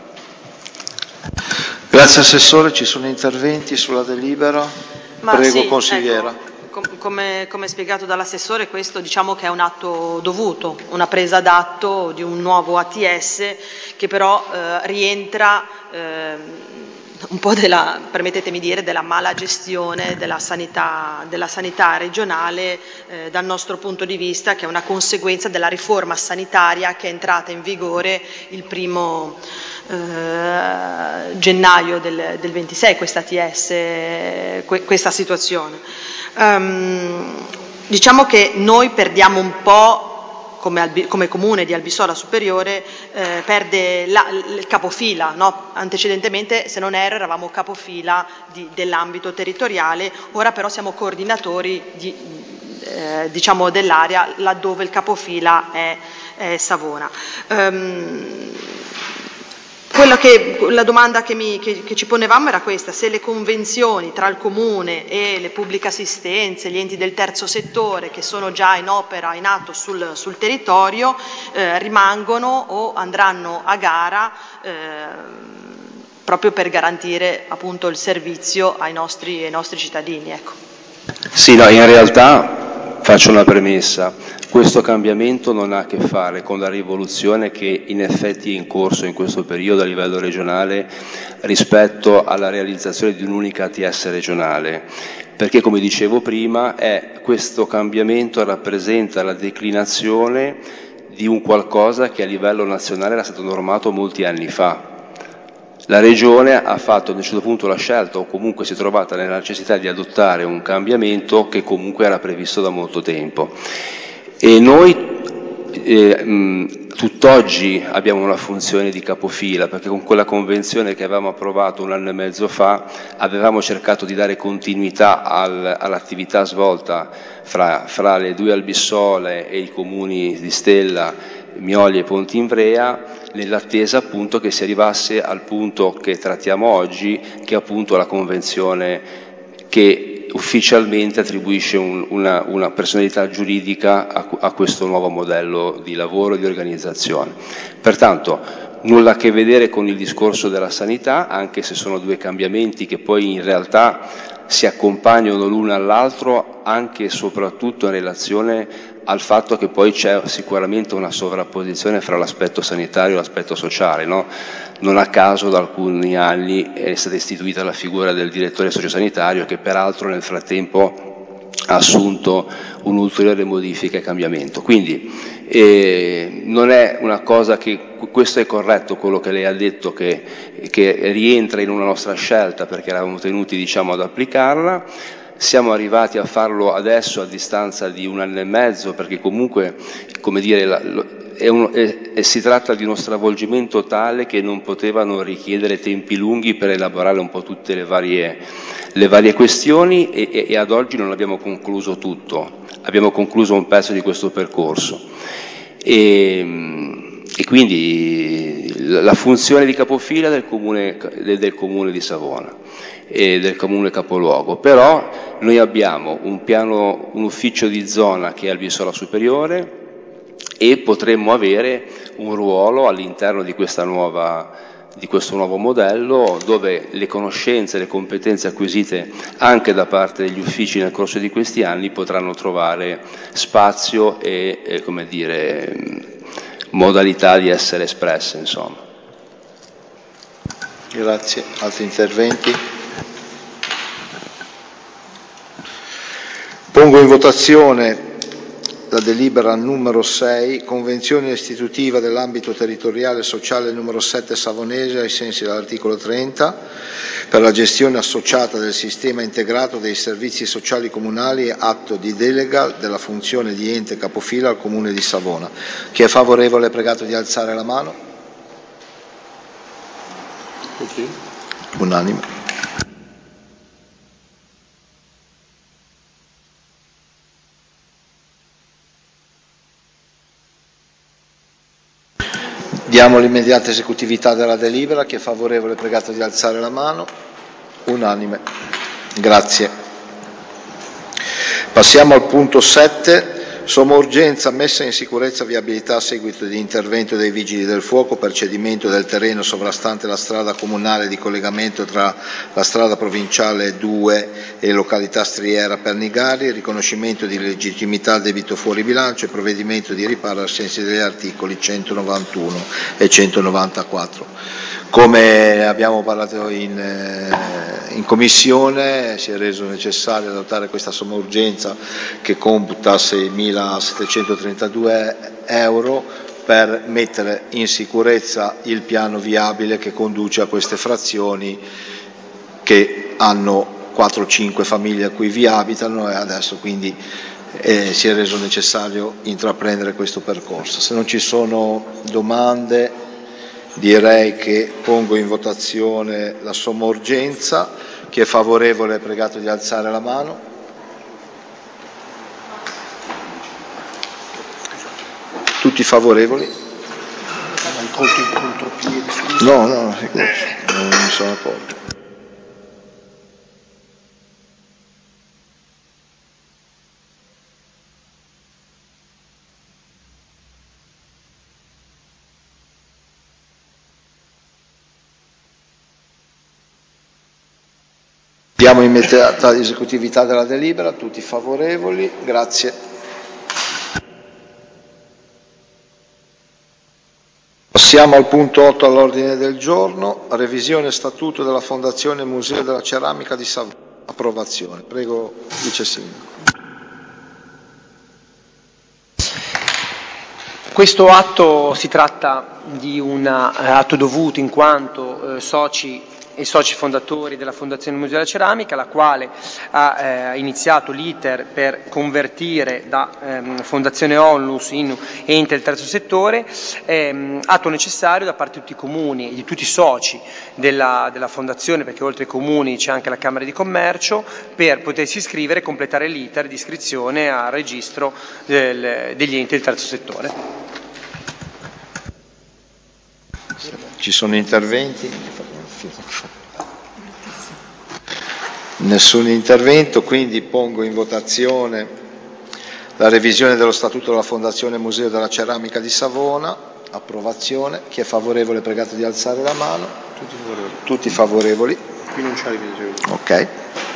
Grazie Assessore, ci sono interventi sulla delibera? Ma Prego sì, Consigliera. Ecco. Come, come spiegato dall'assessore, questo diciamo che è un atto dovuto, una presa d'atto di un nuovo A T S che però eh, rientra eh, un po' della, permettetemi dire, della mala gestione della sanità, della sanità regionale eh, dal nostro punto di vista, che è una conseguenza della riforma sanitaria che è entrata in vigore il primo eh, gennaio del, del ventisei, questa A T S, que, questa situazione. Um, diciamo che noi perdiamo un po', come, Albi, come comune di Albissola Superiore, eh, perde la, il capofila, no? Antecedentemente, se non erro, eravamo capofila di, dell'ambito territoriale, ora però siamo coordinatori di, eh, diciamo dell'area laddove il capofila è, è Savona. Um, Quello che, la domanda che, mi, che, che ci ponevamo era questa: se le convenzioni tra il Comune e le pubbliche assistenze, gli enti del terzo settore che sono già in opera, in atto sul, sul territorio, eh, rimangono o andranno a gara eh, proprio per garantire appunto il servizio ai nostri, ai nostri cittadini. Ecco. Sì, no, in realtà faccio una premessa. Questo cambiamento non ha a che fare con la rivoluzione che in effetti è in corso in questo periodo a livello regionale rispetto alla realizzazione di un'unica A T S regionale, perché come dicevo prima è, questo cambiamento rappresenta la declinazione di un qualcosa che a livello nazionale era stato normato molti anni fa. La Regione ha fatto a un certo punto la scelta, o comunque si è trovata nella necessità di adottare un cambiamento che comunque era previsto da molto tempo. E noi eh, mh, tutt'oggi abbiamo una funzione di capofila, perché con quella convenzione che avevamo approvato un anno e mezzo fa avevamo cercato di dare continuità al, all'attività svolta fra, fra le due Albissole e i comuni di Stella, Mioli e Pontimbrea, nell'attesa appunto che si arrivasse al punto che trattiamo oggi, che è appunto la convenzione che ufficialmente attribuisce un, una, una personalità giuridica a, a questo nuovo modello di lavoro e di organizzazione. Pertanto nulla a che vedere con il discorso della sanità, anche se sono due cambiamenti che poi in realtà si accompagnano l'uno all'altro anche e soprattutto in relazione al fatto che poi c'è sicuramente una sovrapposizione fra l'aspetto sanitario e l'aspetto sociale, no? Non a caso da alcuni anni è stata istituita la figura del direttore sociosanitario, che peraltro nel frattempo ha assunto un'ulteriore modifica e cambiamento. Quindi eh, non è una cosa che, questo è corretto quello che lei ha detto, che, che rientra in una nostra scelta perché eravamo tenuti, diciamo, ad applicarla. Siamo arrivati a farlo adesso a distanza di un anno e mezzo, perché comunque, come dire, la, è un, è, è, si tratta di uno stravolgimento tale che non poteva non richiedere tempi lunghi per elaborare un po' tutte le varie, le varie questioni e, e, e ad oggi non abbiamo concluso tutto, abbiamo concluso un pezzo di questo percorso. E, e quindi la funzione di capofila del comune, del, del comune di Savona e del comune capoluogo, però noi abbiamo un piano, un ufficio di zona che è Albissola Superiore e potremmo avere un ruolo all'interno di questa nuova, di questo nuovo modello, dove le conoscenze e le competenze acquisite anche da parte degli uffici nel corso di questi anni potranno trovare spazio e, e come dire, modalità di essere espresse, insomma. Grazie. Altri interventi? Pongo in votazione la delibera numero sei, convenzione istitutiva dell'ambito territoriale e sociale numero sette savonese ai sensi dell'articolo trenta per la gestione associata del sistema integrato dei servizi sociali comunali, atto di delega della funzione di ente capofila al comune di Savona. Chi è favorevole è pregato di alzare la mano. Così. Unanime. Diamo l'immediata esecutività della delibera. Chi è favorevole è pregato di alzare la mano. Unanime. Grazie. Passiamo al punto sette. Somma urgenza, messa in sicurezza viabilità a seguito di intervento dei Vigili del Fuoco per cedimento del terreno sovrastante la strada comunale di collegamento tra la strada provinciale due e località Striera Pernigari, riconoscimento di legittimità al debito fuori bilancio e provvedimento di riparo ai sensi degli articoli centonovantuno e centonovantaquattro. Come abbiamo parlato in, eh, in commissione, si è reso necessario adottare questa somma urgenza che computa seimilasettecentotrentadue euro per mettere in sicurezza il piano viabile che conduce a queste frazioni che hanno quattro o cinque famiglie a cui vi abitano e adesso quindi eh, si è reso necessario intraprendere questo percorso. Se non ci sono domande, direi che pongo in votazione la somma urgenza. Chi è favorevole è pregato di alzare la mano. Tutti favorevoli? No, no, non mi sono accorto. Diamo immediata esecutività della delibera, tutti favorevoli, grazie. Passiamo al punto otto all'ordine del giorno, revisione statuto della Fondazione Museo della Ceramica di Savona. Approvazione. Prego, Vice Sindaco. Questo atto si tratta di un atto dovuto in quanto eh, soci e soci fondatori della Fondazione Museo della Ceramica, la quale ha eh, iniziato l'iter per convertire da ehm, Fondazione Onlus in ente del terzo settore, ehm, atto necessario da parte di tutti i comuni e di tutti i soci della, della Fondazione, perché oltre ai comuni c'è anche la Camera di Commercio, per potersi iscrivere e completare l'iter di iscrizione al registro del, degli enti del terzo settore. Ci sono interventi? Nessun intervento, quindi pongo in votazione la revisione dello Statuto della Fondazione Museo della Ceramica di Savona. Approvazione. Chi è favorevole è pregato di alzare la mano. Tutti favorevoli. Tutti favorevoli. Qui non c'è revisione. Ok.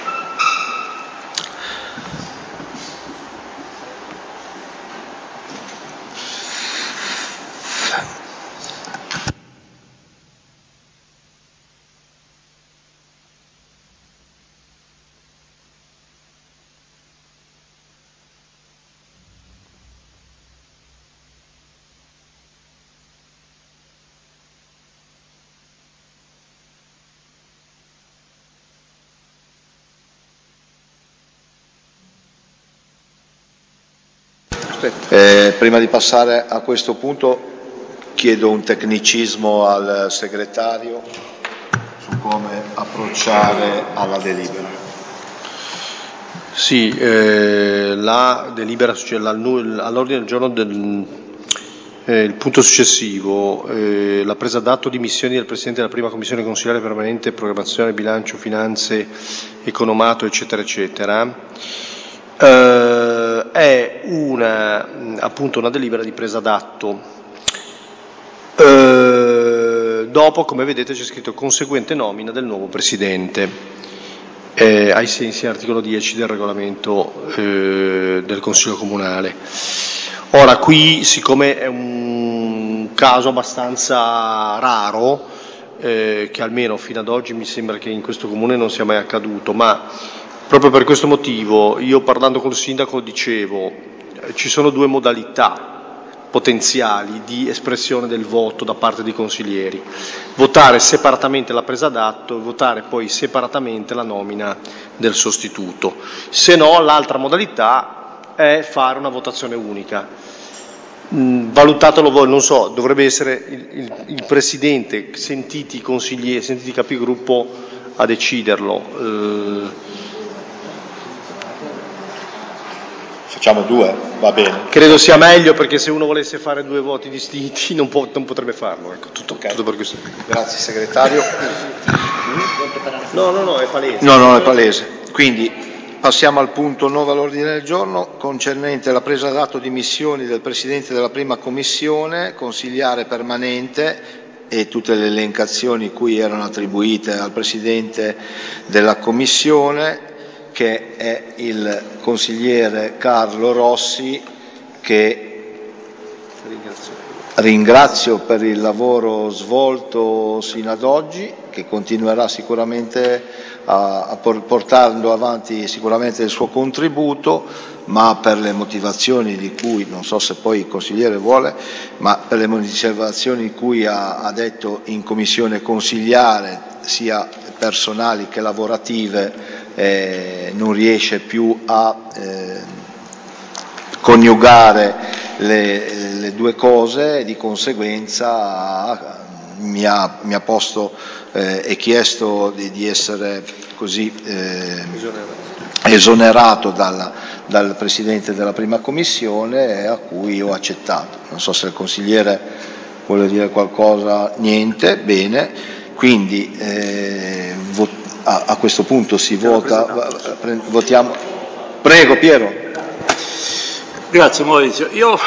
Eh, prima di passare a questo punto chiedo un tecnicismo al segretario su come approcciare alla delibera. Sì, eh, la delibera, cioè all'ordine del giorno del eh, il punto successivo, eh, la presa d'atto di missioni del Presidente della prima Commissione Consiliare Permanente, Programmazione, Bilancio, Finanze, Economato, eccetera, eccetera. Uh, è una, appunto una delibera di presa d'atto. Uh, dopo, come vedete, c'è scritto conseguente nomina del nuovo Presidente, eh, ai sensi dell'articolo dieci del regolamento eh, del Consiglio Comunale. Ora, qui, siccome è un caso abbastanza raro, eh, che almeno fino ad oggi mi sembra che in questo Comune non sia mai accaduto, ma proprio per questo motivo, io parlando col sindaco dicevo, eh, ci sono due modalità potenziali di espressione del voto da parte dei consiglieri: votare separatamente la presa d'atto e votare poi separatamente la nomina del sostituto. Se no, l'altra modalità è fare una votazione unica. Mm, valutatelo voi, non so, dovrebbe essere il, il, il Presidente, sentiti i consiglieri, sentiti i capigruppo, a deciderlo. Eh, Facciamo due, va bene. Credo sia meglio, perché se uno volesse fare due voti distinti non, può, non potrebbe farlo. Ecco, tutto, Okay. tutto per questo. Grazie segretario. No, no, no, è palese. No, no, è palese. Quindi passiamo al punto nove all'ordine del giorno, concernente la presa d'atto di missioni del Presidente della prima Commissione, consigliare permanente, e tutte le elencazioni cui erano attribuite al Presidente della Commissione, che è il consigliere Carlo Rossi, che ringrazio per il lavoro svolto sino ad oggi, che continuerà sicuramente a, a portando avanti sicuramente il suo contributo, ma per le motivazioni di cui, non so se poi il consigliere vuole, ma per le motivazioni di cui ha, ha detto in commissione consigliare, sia personali che lavorative, eh, non riesce più a eh, coniugare le, le due cose, e di conseguenza mi ha, mi ha posto eh, e chiesto di, di essere così eh, esonerato dal, dal Presidente della prima Commissione, a cui ho accettato. Non so se il consigliere vuole dire qualcosa. Niente, bene, quindi eh, vot- a, a questo punto si vota, pre- votiamo. Prego Piero. Grazie Maurizio. Io,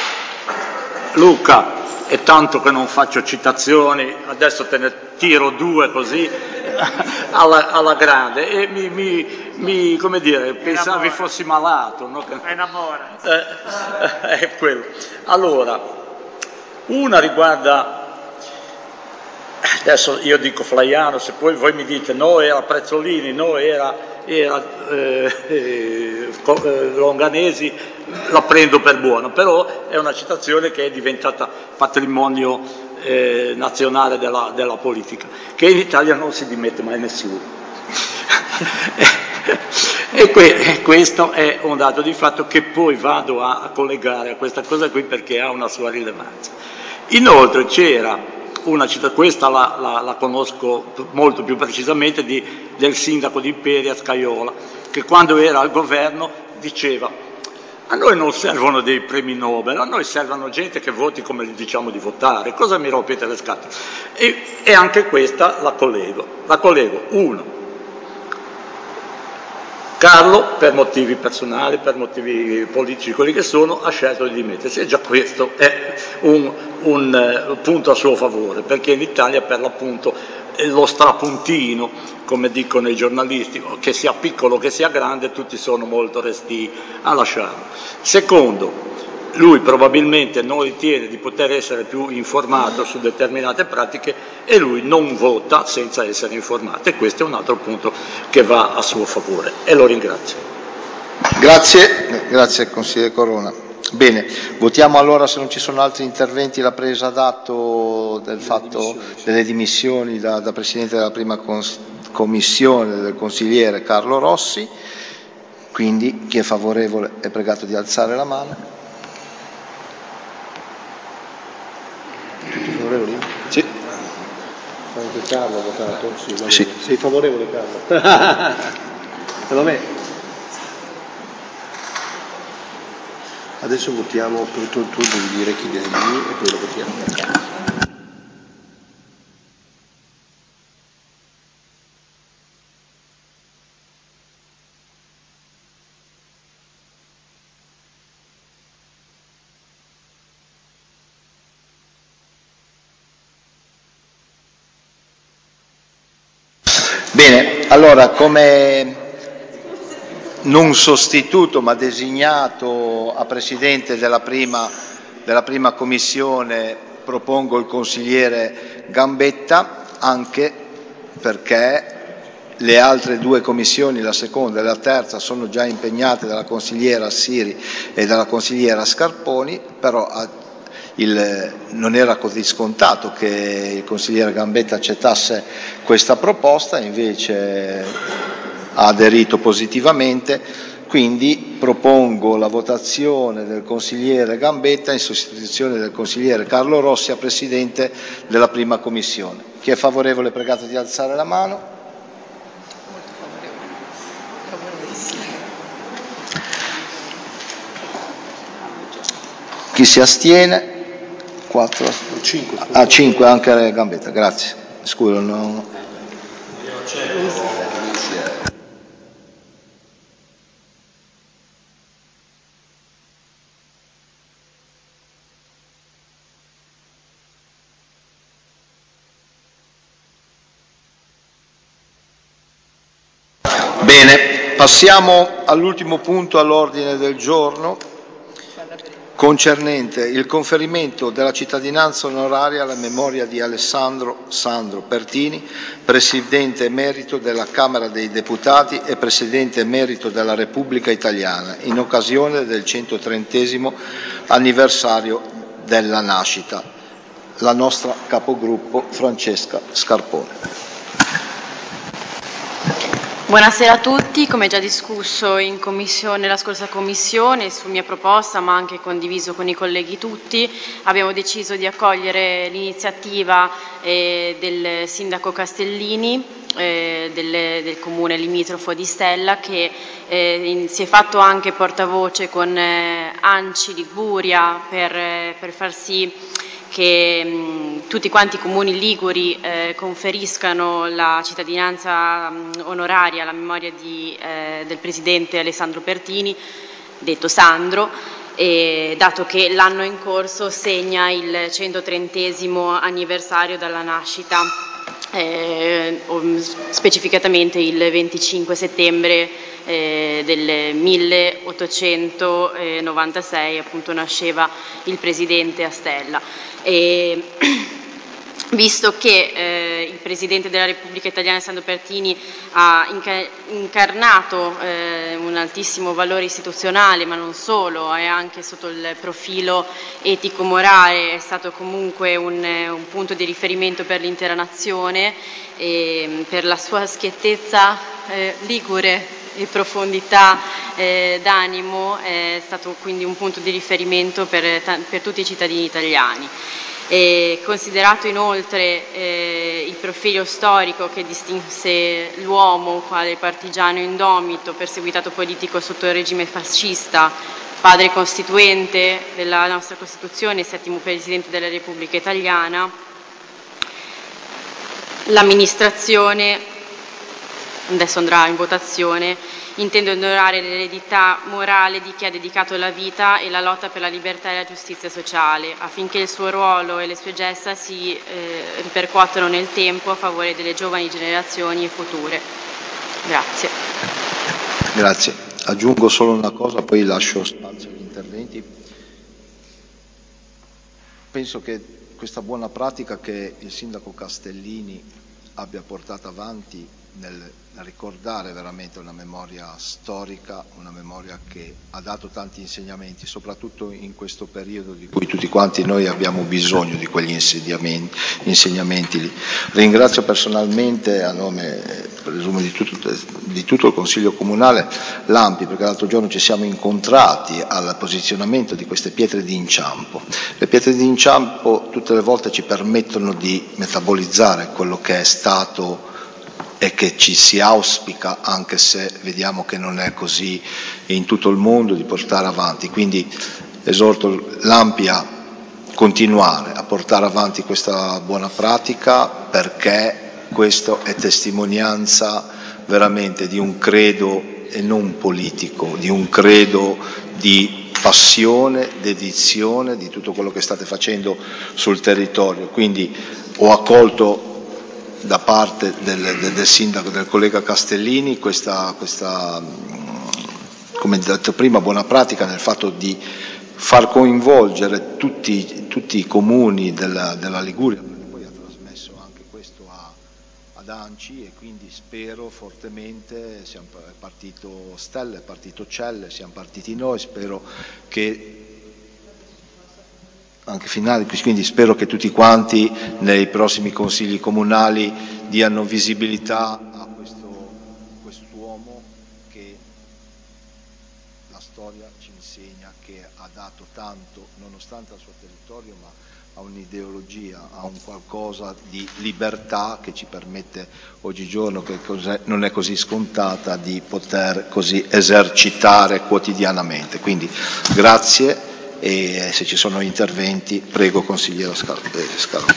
Luca, è tanto che non faccio citazioni, adesso te ne tiro due così alla, alla grande, e mi, mi, mi come dire, pensavi fossi malato, no? È un amore. Eh, è quello. Allora, una riguarda, adesso io dico Flaiano, se poi voi mi dite no era Prezzolini, no era, era eh, eh, Longanesi, la prendo per buona, però è una citazione che è diventata patrimonio eh, nazionale della, della politica, che in Italia non si dimette mai nessuno. E, que- e questo è un dato di fatto che poi vado a, a collegare a questa cosa qui, perché ha una sua rilevanza. Inoltre c'era una citazione, questa la, la, la conosco molto più precisamente, di, del sindaco di Imperia, Scaiola, che quando era al governo diceva: a noi non servono dei premi Nobel, a noi servono gente che voti come gli diciamo di votare, cosa mi rompete le scatole? E, e anche questa la collego, la collego, uno, Carlo, per motivi personali, per motivi politici, quelli che sono, ha scelto di dimettersi, e già questo è un, un uh, punto a suo favore, perché in Italia per l'appunto lo strapuntino, come dicono i giornalisti, che sia piccolo che sia grande, tutti sono molto restii a lasciarlo. Secondo, lui probabilmente non ritiene di poter essere più informato su determinate pratiche, e lui non vota senza essere informato, e questo è un altro punto che va a suo favore, e lo ringrazio. Grazie, grazie consigliere Corona. Bene, votiamo allora, se non ci sono altri interventi, la presa d'atto del fatto delle dimissioni da, da Presidente della prima cons- Commissione del consigliere Carlo Rossi. Quindi chi è favorevole è pregato di alzare la mano. Tutti favorevoli? Sì. Anche Carlo ha votato? Sì, va Sì. bene. Sei favorevole Carlo? E va bene. Adesso votiamo, tu, tu, tu devi dire chi viene lì e poi lo votiamo. Bene, allora come non sostituto ma designato a Presidente della prima, della prima Commissione propongo il consigliere Gambetta, anche perché le altre due commissioni, la seconda e la terza, sono già impegnate dalla consigliera Siri e dalla consigliera Scarponi, però il, non era così scontato che il consigliere Gambetta accettasse questa proposta, invece ha aderito positivamente, quindi propongo la votazione del consigliere Gambetta in sostituzione del consigliere Carlo Rossi a Presidente della prima Commissione. Chi è favorevole è pregato di alzare la mano. Chi si astiene? quattro. cinque. Ah, cinque anche Gambetta, grazie. Scusa, no. Bene, passiamo all'ultimo punto all'ordine del giorno, concernente il conferimento della cittadinanza onoraria alla memoria di Alessandro Sandro Pertini, Presidente emerito della Camera dei Deputati e Presidente emerito della Repubblica Italiana, in occasione del centotrentesimo anniversario della nascita. La nostra capogruppo Francesca Scarpone. Buonasera a tutti, come già discusso in commissione, la scorsa commissione, su mia proposta ma anche condiviso con i colleghi tutti, abbiamo deciso di accogliere l'iniziativa eh, del sindaco Castellini eh, del, del comune limitrofo di Stella, che eh, in, si è fatto anche portavoce con eh, ANCI Liguria per, eh, per far sì che mh, tutti quanti i comuni liguri eh, conferiscano la cittadinanza mh, onoraria alla memoria di, eh, del presidente Alessandro Pertini, detto Sandro, e dato che l'anno in corso segna il centotrentesimo anniversario dalla nascita, eh, specificatamente il venticinque settembre eh, del milleottocentonovantasei, appunto nasceva il presidente a Stella. E, visto che eh, il Presidente della Repubblica Italiana Alessandro Pertini ha inca- incarnato eh, un altissimo valore istituzionale, ma non solo, e anche sotto il profilo etico-morale è stato comunque un, un punto di riferimento per l'intera nazione, e per la sua schiettezza eh, ligure e profondità eh, d'animo è stato quindi un punto di riferimento per, per tutti i cittadini italiani. E considerato inoltre eh, il profilo storico che distinse l'uomo quale partigiano indomito, perseguitato politico sotto il regime fascista, padre costituente della nostra Costituzione, settimo Presidente della Repubblica Italiana, l'amministrazione, adesso andrà in votazione, intende onorare l'eredità morale di chi ha dedicato la vita e la lotta per la libertà e la giustizia sociale, affinché il suo ruolo e le sue gesta si eh, ripercuotano nel tempo a favore delle giovani generazioni e future. Grazie. Grazie. Aggiungo solo una cosa, poi lascio spazio agli interventi. Penso che questa buona pratica che il sindaco Castellini abbia portato avanti nel ricordare veramente una memoria storica, una memoria che ha dato tanti insegnamenti, soprattutto in questo periodo di cui tutti quanti noi abbiamo bisogno di quegli insegnamenti, insegnamenti lì. Ringrazio personalmente, a nome presumo di tutto, di tutto il Consiglio Comunale, l'Ampi, perché l'altro giorno ci siamo incontrati al posizionamento di queste pietre di inciampo. Le pietre di inciampo tutte le volte ci permettono di metabolizzare quello che è stato e che ci si auspica, anche se vediamo che non è così in tutto il mondo, di portare avanti. Quindi esorto l'Ampi a continuare a portare avanti questa buona pratica, perché questo è testimonianza veramente di un credo e non politico, di un credo di passione, dedizione, di tutto quello che state facendo sul territorio. Quindi ho accolto da parte del, del, del sindaco, del collega Castellini, questa, questa, come detto prima, buona pratica nel fatto di far coinvolgere tutti, tutti i comuni della, della Liguria, perché poi ha trasmesso anche questo a, ad ANCI, e quindi spero fortemente, siamo partito Stelle, è partito Celle, siamo partiti noi, spero che anche finali, quindi spero che tutti quanti nei prossimi consigli comunali diano visibilità a questo, quest'uomo che la storia ci insegna che ha dato tanto, nonostante al suo territorio, ma ha un'ideologia, ha un qualcosa di libertà che ci permette oggigiorno, che non è così scontata, di poter così esercitare quotidianamente. Quindi grazie. e se ci sono interventi, prego consigliera Scarponi.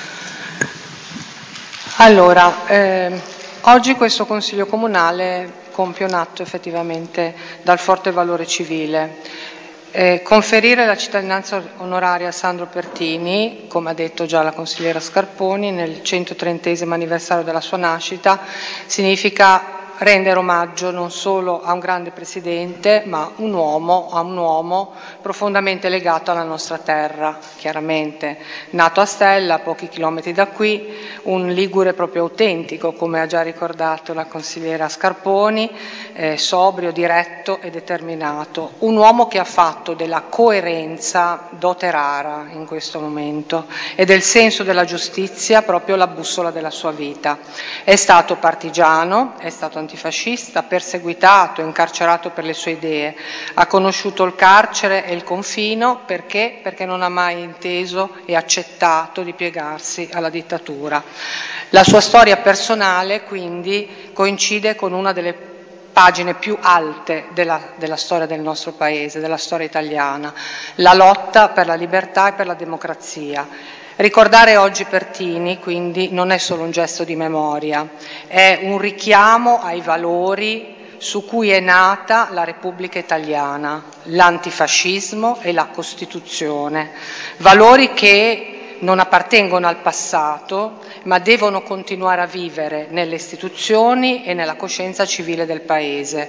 Allora, eh, oggi questo Consiglio Comunale compie un atto effettivamente dal forte valore civile. Eh, conferire la cittadinanza onoraria a Sandro Pertini, come ha detto già la consigliera Scarponi, nel centotrentesimo anniversario della sua nascita, significa rendere omaggio non solo a un grande presidente, ma un uomo, a un uomo profondamente legato alla nostra terra, chiaramente nato a Stella, a pochi chilometri da qui, un ligure proprio autentico, come ha già ricordato la consigliera Scarponi, eh, sobrio, diretto e determinato, un uomo che ha fatto della coerenza dote rara in questo momento e del senso della giustizia proprio la bussola della sua vita. È stato partigiano, è stato antifascista, perseguitato, incarcerato per le sue idee, ha conosciuto il carcere e il confino perché? Perché non ha mai inteso e accettato di piegarsi alla dittatura. La sua storia personale quindi coincide con una delle pagine più alte della, della storia del nostro paese, della storia italiana, la lotta per la libertà e per la democrazia. Ricordare oggi Pertini quindi non è solo un gesto di memoria, è un richiamo ai valori su cui è nata la Repubblica Italiana, l'antifascismo e la Costituzione, valori che non appartengono al passato, ma devono continuare a vivere nelle istituzioni e nella coscienza civile del Paese.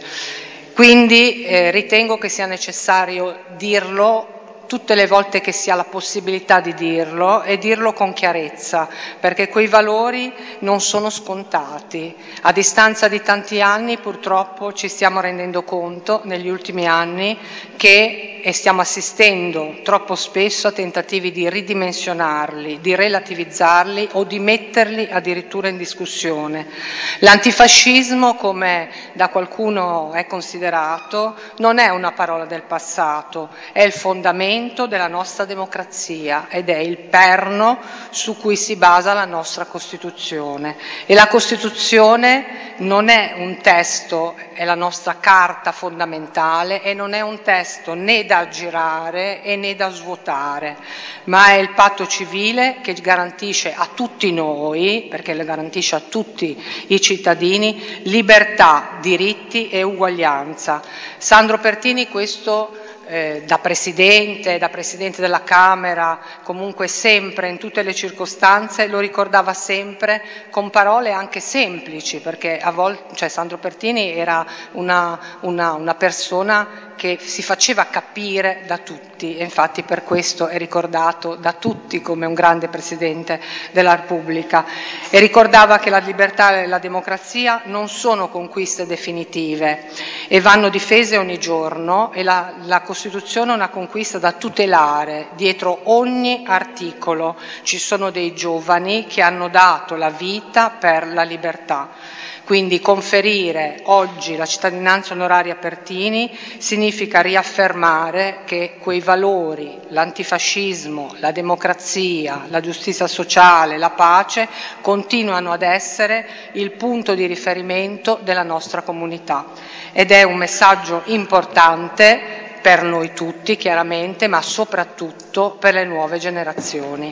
Quindi eh, ritengo che sia necessario dirlo tutte le volte che si ha la possibilità di dirlo e dirlo con chiarezza, perché quei valori non sono scontati. A distanza di tanti anni purtroppo ci stiamo rendendo conto negli ultimi anni che e stiamo assistendo troppo spesso a tentativi di ridimensionarli, di relativizzarli o di metterli addirittura in discussione. L'antifascismo, come da qualcuno è considerato, non è una parola del passato, è il fondamento della nostra democrazia ed è il perno su cui si basa la nostra Costituzione. E la Costituzione non è un testo, è la nostra carta fondamentale e non è un testo né da aggirare e né da svuotare, ma è il patto civile che garantisce a tutti noi, perché le garantisce a tutti i cittadini, libertà, diritti e uguaglianza. Sandro Pertini questo Eh, da Presidente, da Presidente della Camera, comunque sempre, in tutte le circostanze, lo ricordava sempre con parole anche semplici, perché a volte, cioè Sandro Pertini era una, una, una persona che si faceva capire da tutti e infatti per questo è ricordato da tutti come un grande Presidente della Repubblica e ricordava che la libertà e la democrazia non sono conquiste definitive e vanno difese ogni giorno e la, la Costituzione è una conquista da tutelare. Dietro ogni articolo ci sono dei giovani che hanno dato la vita per la libertà. Quindi conferire oggi la cittadinanza onoraria a Pertini significa riaffermare che quei valori, l'antifascismo, la democrazia, la giustizia sociale, la pace, continuano ad essere il punto di riferimento della nostra comunità. Ed è un messaggio importante per noi tutti, chiaramente, ma soprattutto per le nuove generazioni.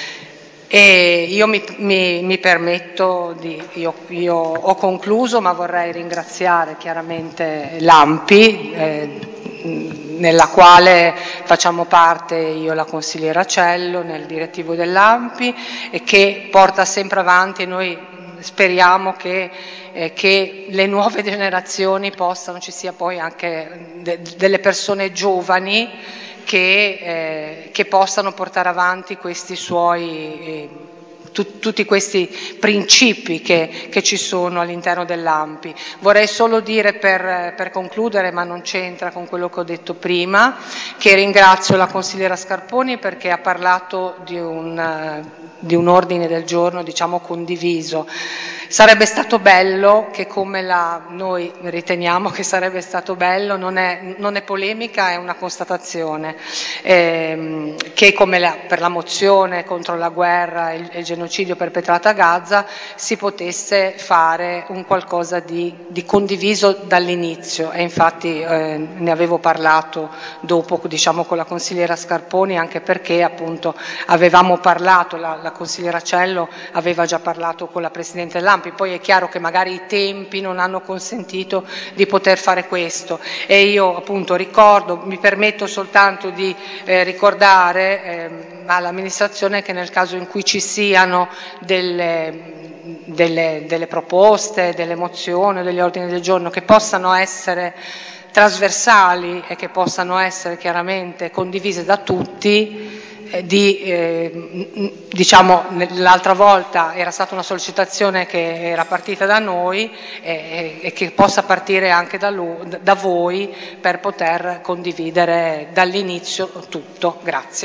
E io mi, mi, mi permetto di, io, io ho concluso, ma vorrei ringraziare chiaramente l'A M P I, eh, nella quale facciamo parte io e la consigliera Cello, nel direttivo dell'A M P I, e che porta sempre avanti, e noi speriamo che, eh, che le nuove generazioni possano, ci sia poi anche de, delle persone giovani Che, eh, che possano portare avanti questi suoi, eh, tu, tutti questi principi che, che ci sono all'interno dell'A M P I. Vorrei solo dire per, per concludere, ma non c'entra con quello che ho detto prima, che ringrazio la consigliera Scarponi perché ha parlato di un, di un ordine del giorno, diciamo, condiviso. Sarebbe stato bello che, come la, noi riteniamo che sarebbe stato bello, non è, non è polemica, è una constatazione, ehm, che come la, per la mozione contro la guerra e il, il genocidio genocidio perpetrato a Gaza si potesse fare un qualcosa di, di condiviso dall'inizio, e infatti eh, ne avevo parlato dopo, diciamo, con la consigliera Scarponi, anche perché appunto avevamo parlato, la, la consigliera Cello aveva già parlato con la Presidente dell'A M P I, poi è chiaro che magari i tempi non hanno consentito di poter fare questo, e io appunto ricordo, mi permetto soltanto di eh, ricordare eh, all'amministrazione che nel caso in cui ci siano delle, delle, delle proposte, delle mozioni, degli ordini del giorno che possano essere trasversali e che possano essere chiaramente condivise da tutti, eh, di, eh, diciamo, l'altra volta era stata una sollecitazione che era partita da noi e, e che possa partire anche da, lui, da voi per poter condividere dall'inizio tutto. Grazie.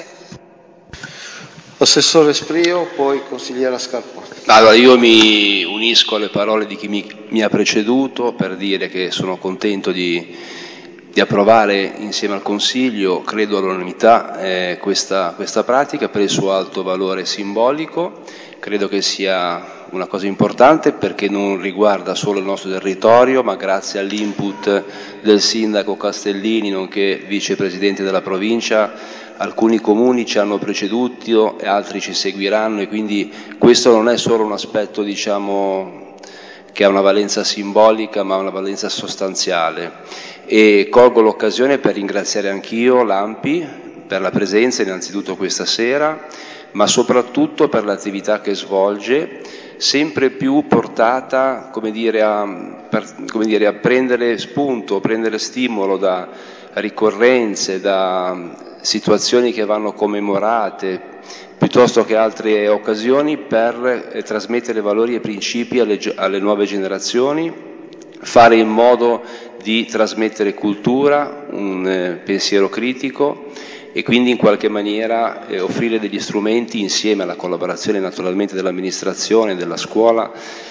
Assessore Sprio, poi consigliera Scarponi. Allora, io mi unisco alle parole di chi mi, mi ha preceduto per dire che sono contento di, di approvare insieme al Consiglio, credo all'unanimità, eh, questa, questa pratica per il suo alto valore simbolico. Credo che sia una cosa importante perché non riguarda solo il nostro territorio, ma grazie all'input del sindaco Castellini, nonché vicepresidente della provincia, alcuni comuni ci hanno preceduto e altri ci seguiranno, e quindi questo non è solo un aspetto, diciamo, che ha una valenza simbolica, ma una valenza sostanziale. E colgo l'occasione per ringraziare anch'io l'A M P I per la presenza innanzitutto questa sera, ma soprattutto per l'attività che svolge, sempre più portata, come dire, a, per, come dire, a prendere spunto, prendere stimolo da ricorrenze, da situazioni che vanno commemorate, piuttosto che altre occasioni, per eh, trasmettere valori e principi alle, alle nuove generazioni, fare in modo di trasmettere cultura, un eh, pensiero critico, e quindi in qualche maniera eh, offrire degli strumenti insieme alla collaborazione naturalmente dell'amministrazione, della scuola,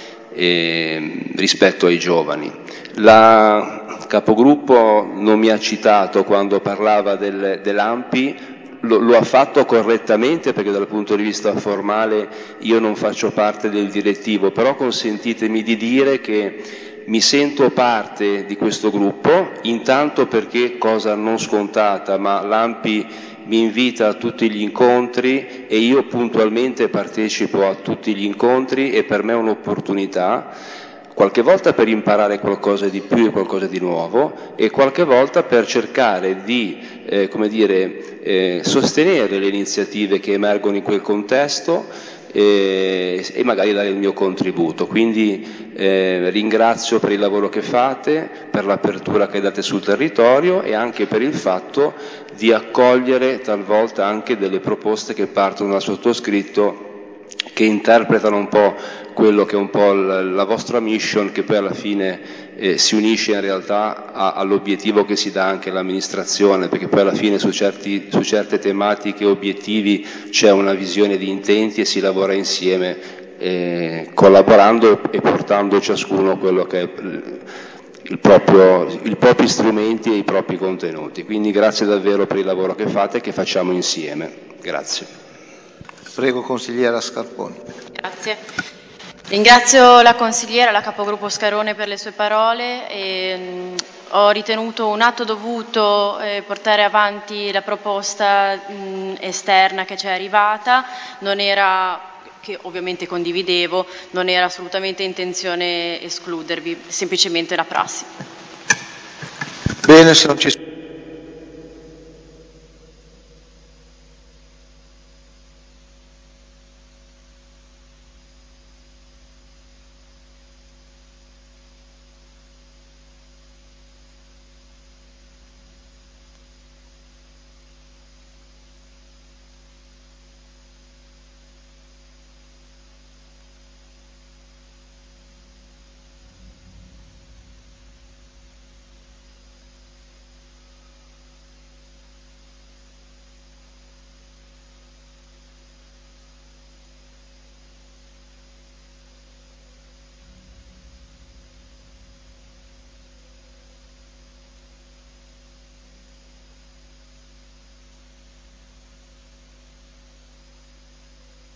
eh, rispetto ai giovani. La capogruppo non mi ha citato quando parlava del, dell'A M P I, lo, lo ha fatto correttamente perché dal punto di vista formale io non faccio parte del direttivo, però consentitemi di dire che mi sento parte di questo gruppo, intanto perché, cosa non scontata, ma l'A M P I mi invita a tutti gli incontri e io puntualmente partecipo a tutti gli incontri, e per me è un'opportunità, qualche volta per imparare qualcosa di più e qualcosa di nuovo, e qualche volta per cercare di eh, come dire, eh, sostenere le iniziative che emergono in quel contesto, E, e magari dare il mio contributo. Quindi eh, ringrazio per il lavoro che fate, per l'apertura che date sul territorio e anche per il fatto di accogliere talvolta anche delle proposte che partono dal sottoscritto, che interpretano un po' quello che è un po' la, la vostra mission, che poi alla fine eh, si unisce in realtà a, all'obiettivo che si dà anche l'amministrazione, perché poi alla fine su, certi, su certe tematiche e obiettivi c'è una visione di intenti e si lavora insieme, eh, collaborando e portando ciascuno quello che è il proprio, i propri strumenti e i propri contenuti. Quindi grazie davvero per il lavoro che fate e che facciamo insieme. Grazie. Prego consigliera Scarponi. Grazie. Ringrazio la consigliera, la capogruppo Scarone, per le sue parole. E, mh, ho ritenuto un atto dovuto eh, portare avanti la proposta mh, esterna che ci è arrivata. Non era, che ovviamente condividevo, non era assolutamente intenzione escludervi, semplicemente la prassi. Bene, se non ci